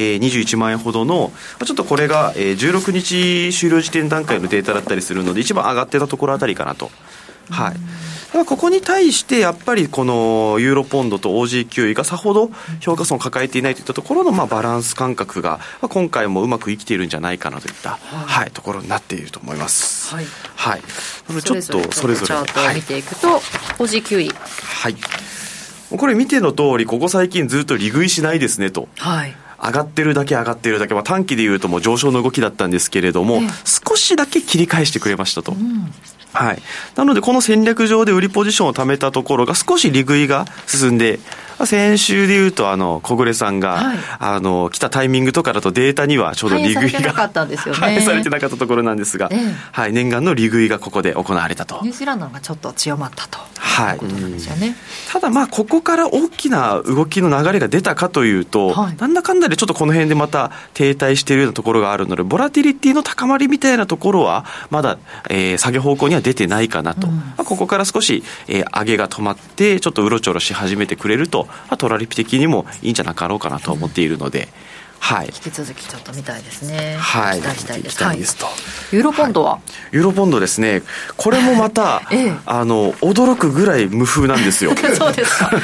21万円ほどの、ちょっとこれが16日終了時点段階のデータだったりするので一番上がってたところあたりかなと。はい、ここに対してやっぱりこのユーロポンドと OG9 がさほど評価損を抱えていないといったところのバランス感覚が今回もうまく生きているんじゃないかなといった、はい、ところになっていると思います。はい、はい、なのでちょっとそれぞれチャートを見ていくと、OG9 位、 はい、これ見ての通りここ最近ずっと利食いしないですねと。はい、上がってるだけ、短期でいうともう上昇の動きだったんですけれども、少しだけ切り返してくれましたと。はい、なのでこの戦略上で売りポジションを貯めたところが少し利食いが進んで、先週でいうと小暮さんが、来たタイミングとかだとデータにはちょうど利食いが反映されてなかったところなんですが、はい、念願の利食いがここで行われたと。 ニュージーランドがちょっと強まったと、 はい、 いうことなんですよね。 ただここから大きな動きの流れが出たかというと、なんだかんだでちょっとこの辺でまた停滞しているようなところがあるので、ボラティリティの高まりみたいなところはまだ、下げ方向には出てないかなと、ここから少し、上げが止まってちょっとうろちょろし始めてくれると、トラリピ的にもいいんじゃなかろうかなと思っているので、はい、 引き続きちょっと見たいですね。 はい、 期待したいです。 期待ですと。 ユーロポンドは、 ユーロポンドですね、これもまた、驚くぐらい無風なんですよ。 そうですか。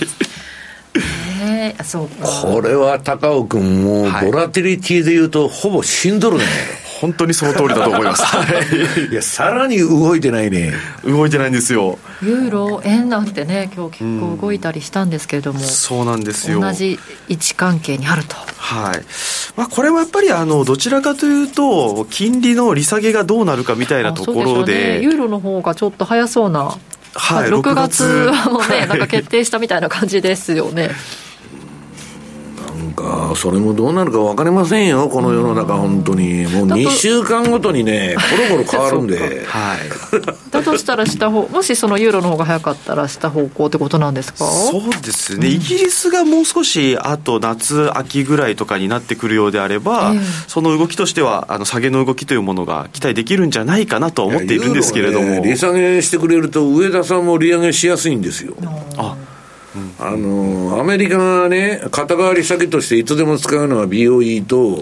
そうか。 これは高尾君もボラティリティでいうとほぼ死んどるね。 本当にその通りだと思います。 いや、さらに動いてないね。 動いてないんですよ。 ユーロ円なんてね、今日結構動いたりしたんですけれども、 そうなんですよ。 同じ位置関係にあると。 はい、これはやっぱりどちらかというと金利の利下げがどうなるかみたいなところ で、 ユーロの方がちょっと早そうな、はい、6月もねなんか決定したみたいな感じですよね。 なんかそれもどうなるか分かりませんよ、この世の中。本当にもう2週間ごとにねコロコロ変わるんではいだとしたらもしそのユーロの方が早かったら下方向ってことなんですか？ そうですね、イギリスがもう少しあと夏秋ぐらいとかになってくるようであれば、その動きとしては下げの動きというものが期待できるんじゃないかなと思っているんですけれども、 利下げしてくれると上田さんも利上げしやすいんですよ。アメリカがね肩代わり先としていつでも使うのは BOE と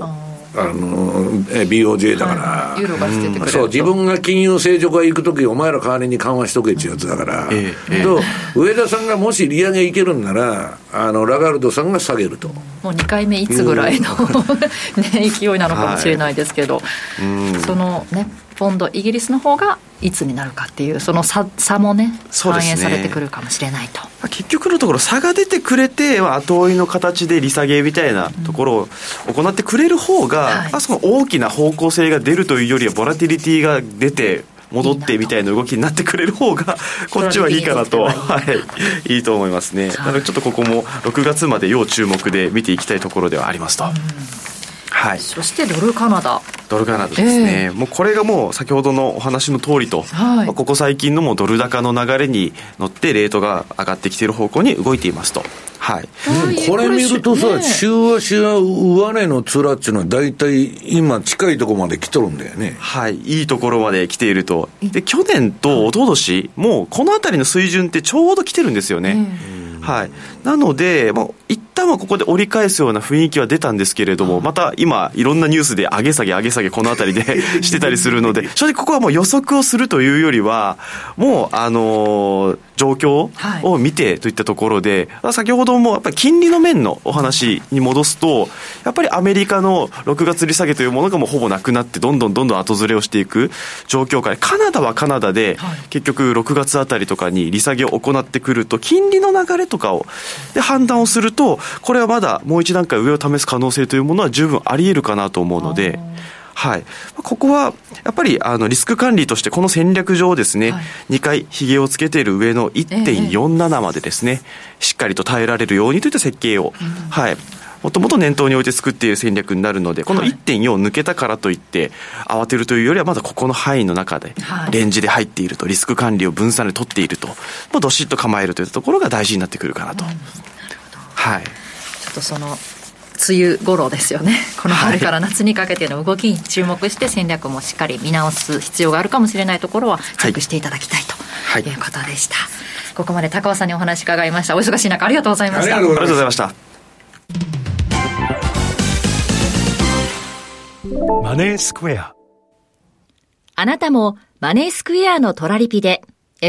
BOJ だから、 ユーロがしててくれると、 そう自分が金融正常化行くときお前ら代わりに緩和しとけっていうやつだから、と上田さんがもし利上げいけるんならラガルドさんが下げると、 もう2回目いつぐらいの、ね、勢いなのかもしれないですけど、そのねポンドイギリスの方がいつになるかっていうその 差もね反映されてくるかもしれないと。 結局のところ差が出てくれて後追いの形で利下げみたいなところを行ってくれる方が、その大きな方向性が出るというよりはボラティリティが出て戻ってみたいな動きになってくれる方がこっちはいいかなと、いいと思いますね。なのでちょっとここも6月まで要注目で見ていきたいところではありますと。 そしてドルカナダですね、もうこれがもう先ほどのお話の通りと、ここ最近のもうドル高の流れに乗ってレートが上がってきている方向に動いていますと。 これ見るとさ、週足は上値の面っていうのは大体今近いところまで来とるんだよね。 いいところまで来ていると。で去年と一昨年もうこの辺りの水準ってちょうど来てるんですよね。なので一旦はここで折り返すような雰囲気は出たんですけれども、また今いろんなニュースで上げ下げこの辺りでしてたりするので、正直ここはもう予測をするというよりはもう状況を見てといったところで、先ほどもやっぱり金利の面のお話に戻すと、やっぱりアメリカの6月利下げというものがもうほぼなくなってどんどん後ずれをしていく状況から、カナダはカナダで結局6月あたりとかに利下げを行ってくると金利の流れとかをで判断をすると、これはまだもう一段階上を試す可能性というものは十分あり得るかなと思うので、ここはやっぱりリスク管理としてこの戦略上ですね、2回ひげをつけている上の 1.47 までですね、しっかりと耐えられるようにといった設計を、もともと念頭に置いて作っている戦略になるので、この 1.4 を抜けたからといって慌てるというよりは、まだここの範囲の中でレンジで入っていると、リスク管理を分散で取っていると、どしっと構えるというところが大事になってくるかなと。 ちょっとその梅雨頃ですよね。この春から夏にかけての動きに注目して戦略もしっかり見直す必要があるかもしれないところはチェックしていただきたいということでした。ここまで高尾さんにお話伺いました。お忙しい中ありがとうございました。 ありがとうございました。 マネースクエア。 あなたもマネースクエアのトラリピで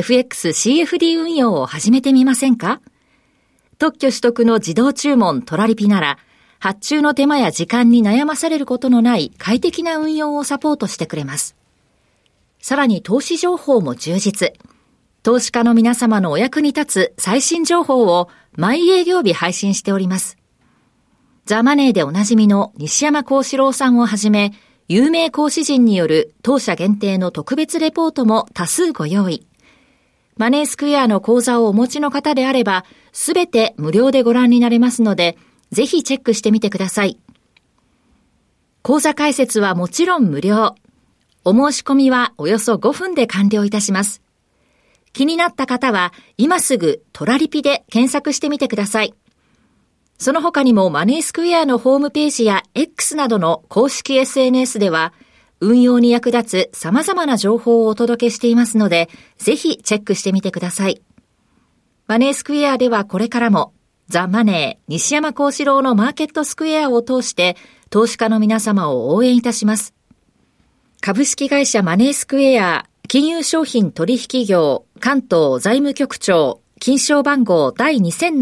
FXCFD 運用を始めてみませんか？特許取得の自動注文トラリピなら、発注の手間や時間に悩まされることのない快適な運用をサポートしてくれます。さらに投資情報も充実。投資家の皆様のお役に立つ最新情報を毎営業日配信しております。ザ・マネーでおなじみの西山幸四郎さんをはじめ、有名講師陣による当社限定の特別レポートも多数ご用意。マネースクエアの講座をお持ちの方であれば、すべて無料でご覧になれますので、ぜひチェックしてみてください。講座開設はもちろん無料。お申し込みはおよそ5分で完了いたします。気になった方は、今すぐトラリピで検索してみてください。その他にもマネースクエアのホームページや X などの公式 SNS では、運用に役立つ様々な情報をお届けしていますので、ぜひチェックしてみてください。マネースクエアではこれからも、ザ・マネー西山幸四郎のマーケットスクエアを通して、投資家の皆様を応援いたします。株式会社マネースクエア、金融商品取引業、関東財務局長、金賞番号第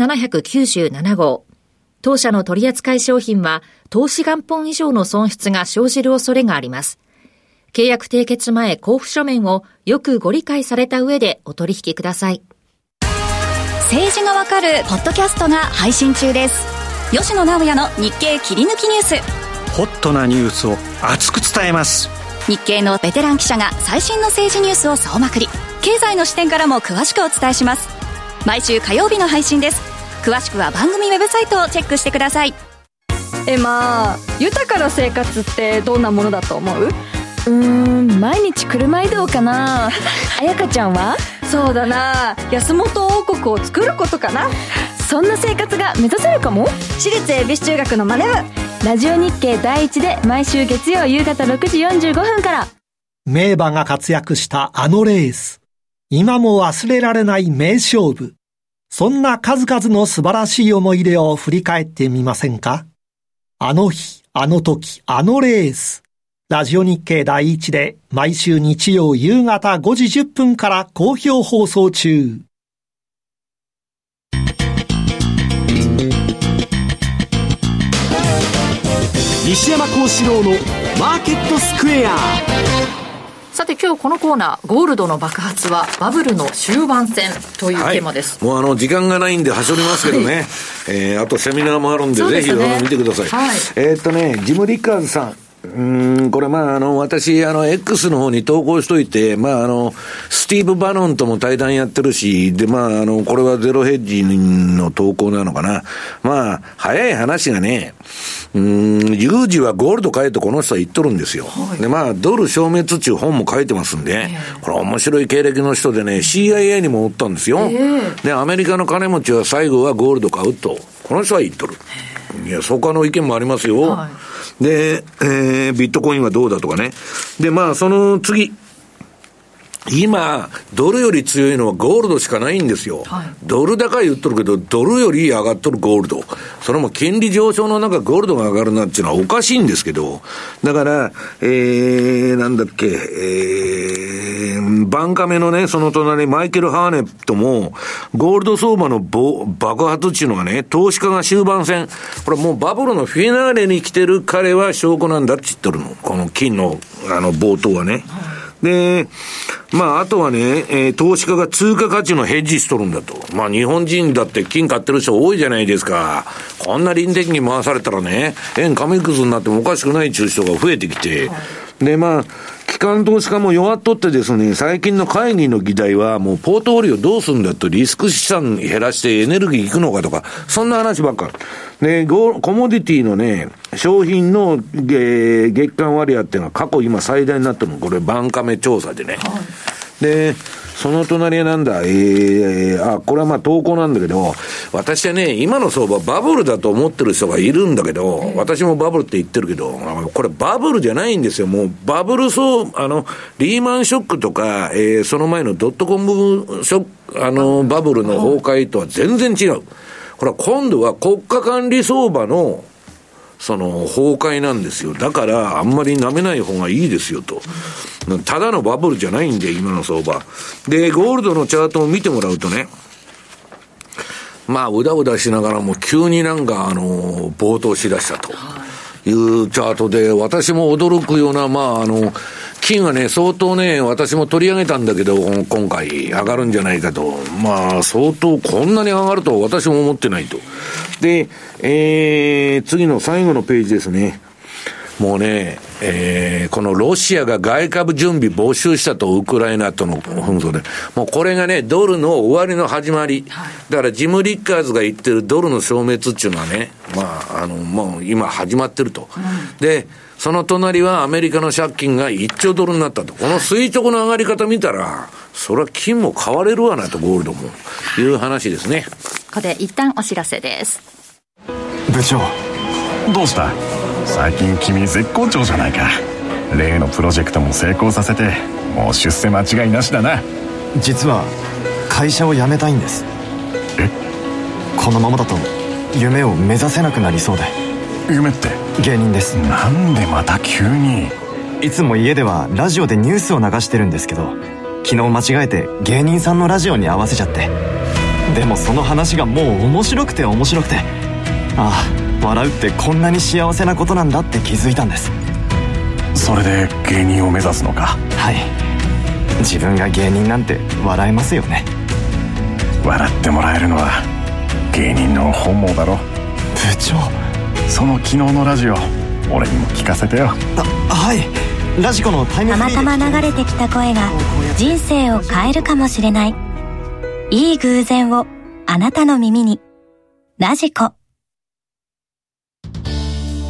2797号。当社の取扱い商品は、投資元本以上の損失が生じる恐れがあります。契約締結前交付書面をよくご理解された上でお取引ください。 政治がわかるポッドキャストが配信中です。吉野直也の日経切り抜きニュース。 ホットなニュースを熱く伝えます。 日経のベテラン記者が最新の政治ニュースを総まくり、経済の視点からも詳しくお伝えします。毎週火曜日の配信です。詳しくは番組ウェブサイトをチェックしてください。 まあ豊かな生活ってどんなものだと思う？ 毎日車移動かな。彩香ちゃんは？ そうだな、安本王国を作ることかな。 そんな生活が目指せるかも。 私立恵比寿中学のマネ部、 ラジオ日経第一で毎週月曜夕方6時45分から。 名馬が活躍したあのレース、今も忘れられない名勝負、そんな数々の素晴らしい思い出を振り返ってみませんか？あの日、あの時、あのレース。ラジオ日経第一で毎週日曜夕方5時10分から好評放送中。 西山幸四郎のマーケットスクエア。 さて今日このコーナー、ゴールドの爆発はバブルの終盤戦というテーマです。 もう時間がないんではしょりますけどね、あとセミナーもあるんで、ぜひ見てください。ジム・リッカーズさん、これ私X の方に投稿しといて、スティーブ・バノンとも対談やってるし、でこれはゼロヘッジの投稿なのかな。早い話がね、有事はゴールド買えとこの人は言っとるんですよ。でドル消滅中本も書いてますんで、これ面白い経歴の人でね、CIA にもおったんですよ。でアメリカの金持ちは最後はゴールド買うとこの人は言っとる。いや、他の意見もありますよ。で、ビットコインはどうだとかね。で、その次。今、ドルより強いのはゴールドしかないんですよ。ドル高い言っとるけど、ドルより上がっとるゴールド。それも金利上昇の中、ゴールドが上がるなっていうのはおかしいんですけど。だから、バンカメのね、その隣、マイケル・ハーネットも、ゴールド相場の爆発っていうのがね、投資家が終盤戦。これもうバブルのフィナーレに来てる彼は証拠なんだって言っとるの。この金の、冒頭はね。で、あとはね、投資家が通貨価値のヘッジしとるんだと。日本人だって金買ってる人多いじゃないですか。こんな臨的に回されたらね、円紙くずになってもおかしくないっていう人が増えてきて。で、機関投資家も弱っとってですね、最近の会議の議題はもうポートフォリオどうするんだと、リスク資産減らしてエネルギーいくのかとか、そんな話ばっかり。で、コモディティのね、商品の月間割合っていうのは過去今最大になってるの。これバンカメ調査でね。で、その隣はなんだ、これは投稿なんだけど、私はね、今の相場バブルだと思ってる人がいるんだけど、私もバブルって言ってるけど、これバブルじゃないんですよ。もうバブルリーマンショックとか、その前のドットコムショック、バブルの崩壊とは全然違う。これは今度は国家管理相場のその崩壊なんですよ。だからあんまり舐めない方がいいですよと。ただのバブルじゃないんで今の相場で、ゴールドのチャートを見てもらうとね、うだうだしながらも急に暴騰しだしたというチャートで、私も驚くような金はね、相当ね、私も取り上げたんだけど、今回上がるんじゃないかと。相当こんなに上がるとは私も思ってないと。で、次の最後のページですね。もうね、このロシアが外株準備募集したと、ウクライナとの紛争で。もうこれがね、ドルの終わりの始まり。だからジム・リッカーズが言ってるドルの消滅っていうのはね、もう今始まってると。で、その隣はアメリカの借金が1兆ドルになったと。この垂直の上がり方見たら、それは金も買われるわなと、ゴールドも。いう話ですね。 ここで一旦お知らせです。 部長、どうした？最近君絶好調じゃないか。例のプロジェクトも成功させて、もう出世間違いなしだな。 実は会社を辞めたいんです。 え？ このままだと夢を目指せなくなりそうで。 夢って？ 芸人です。 なんでまた急に？ いつも家ではラジオでニュースを流してるんですけど、昨日間違えて芸人さんのラジオに合わせちゃって。でもその話がもう面白くて、笑うってこんなに幸せなことなんだって気づいたんです。 それで芸人を目指すのか？ はい。自分が芸人なんて笑えますよね。 笑ってもらえるのは芸人の本望だろ。 部長、 その昨日のラジオ俺にも聞かせてよ。 はい。ラジコのタイムフリーでたまたま流れてきた声が人生を変えるかもしれない。いい偶然をあなたの耳に。ラジコ。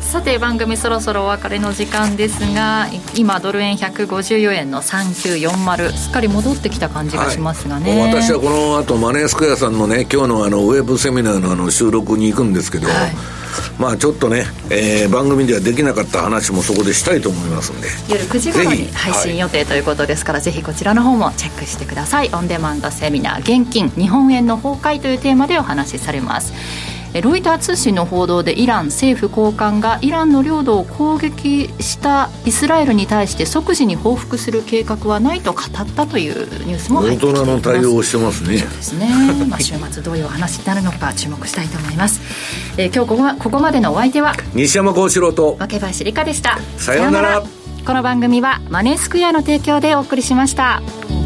さて番組そろそろお別れの時間ですが、今ドル円154円の3940、すっかり戻ってきた感じがしますがね、 私はこの後マネースクエアさんのね、今日のウェブセミナーの収録に行くんですけど、まあちょっとね、番組ではできなかった話もそこでしたいと思いますんで、 夜9時頃に配信予定ということですから、ぜひこちらの方もチェックしてください。オンデマンドセミナー、現金日本円の崩壊というテーマでお話しされます。ロイター通信の報道でイラン政府高官がイランの領土を攻撃したイスラエルに対して即時に報復する計画はないと語ったというニュースも入ってきています。 大人の対応をしてますね。 そうですね、週末どういうお話になるのか注目したいと思います。今日ここまでのお相手は西山幸四郎と若林理香でした。 さようなら。 この番組はマネースクエアの提供でお送りしました。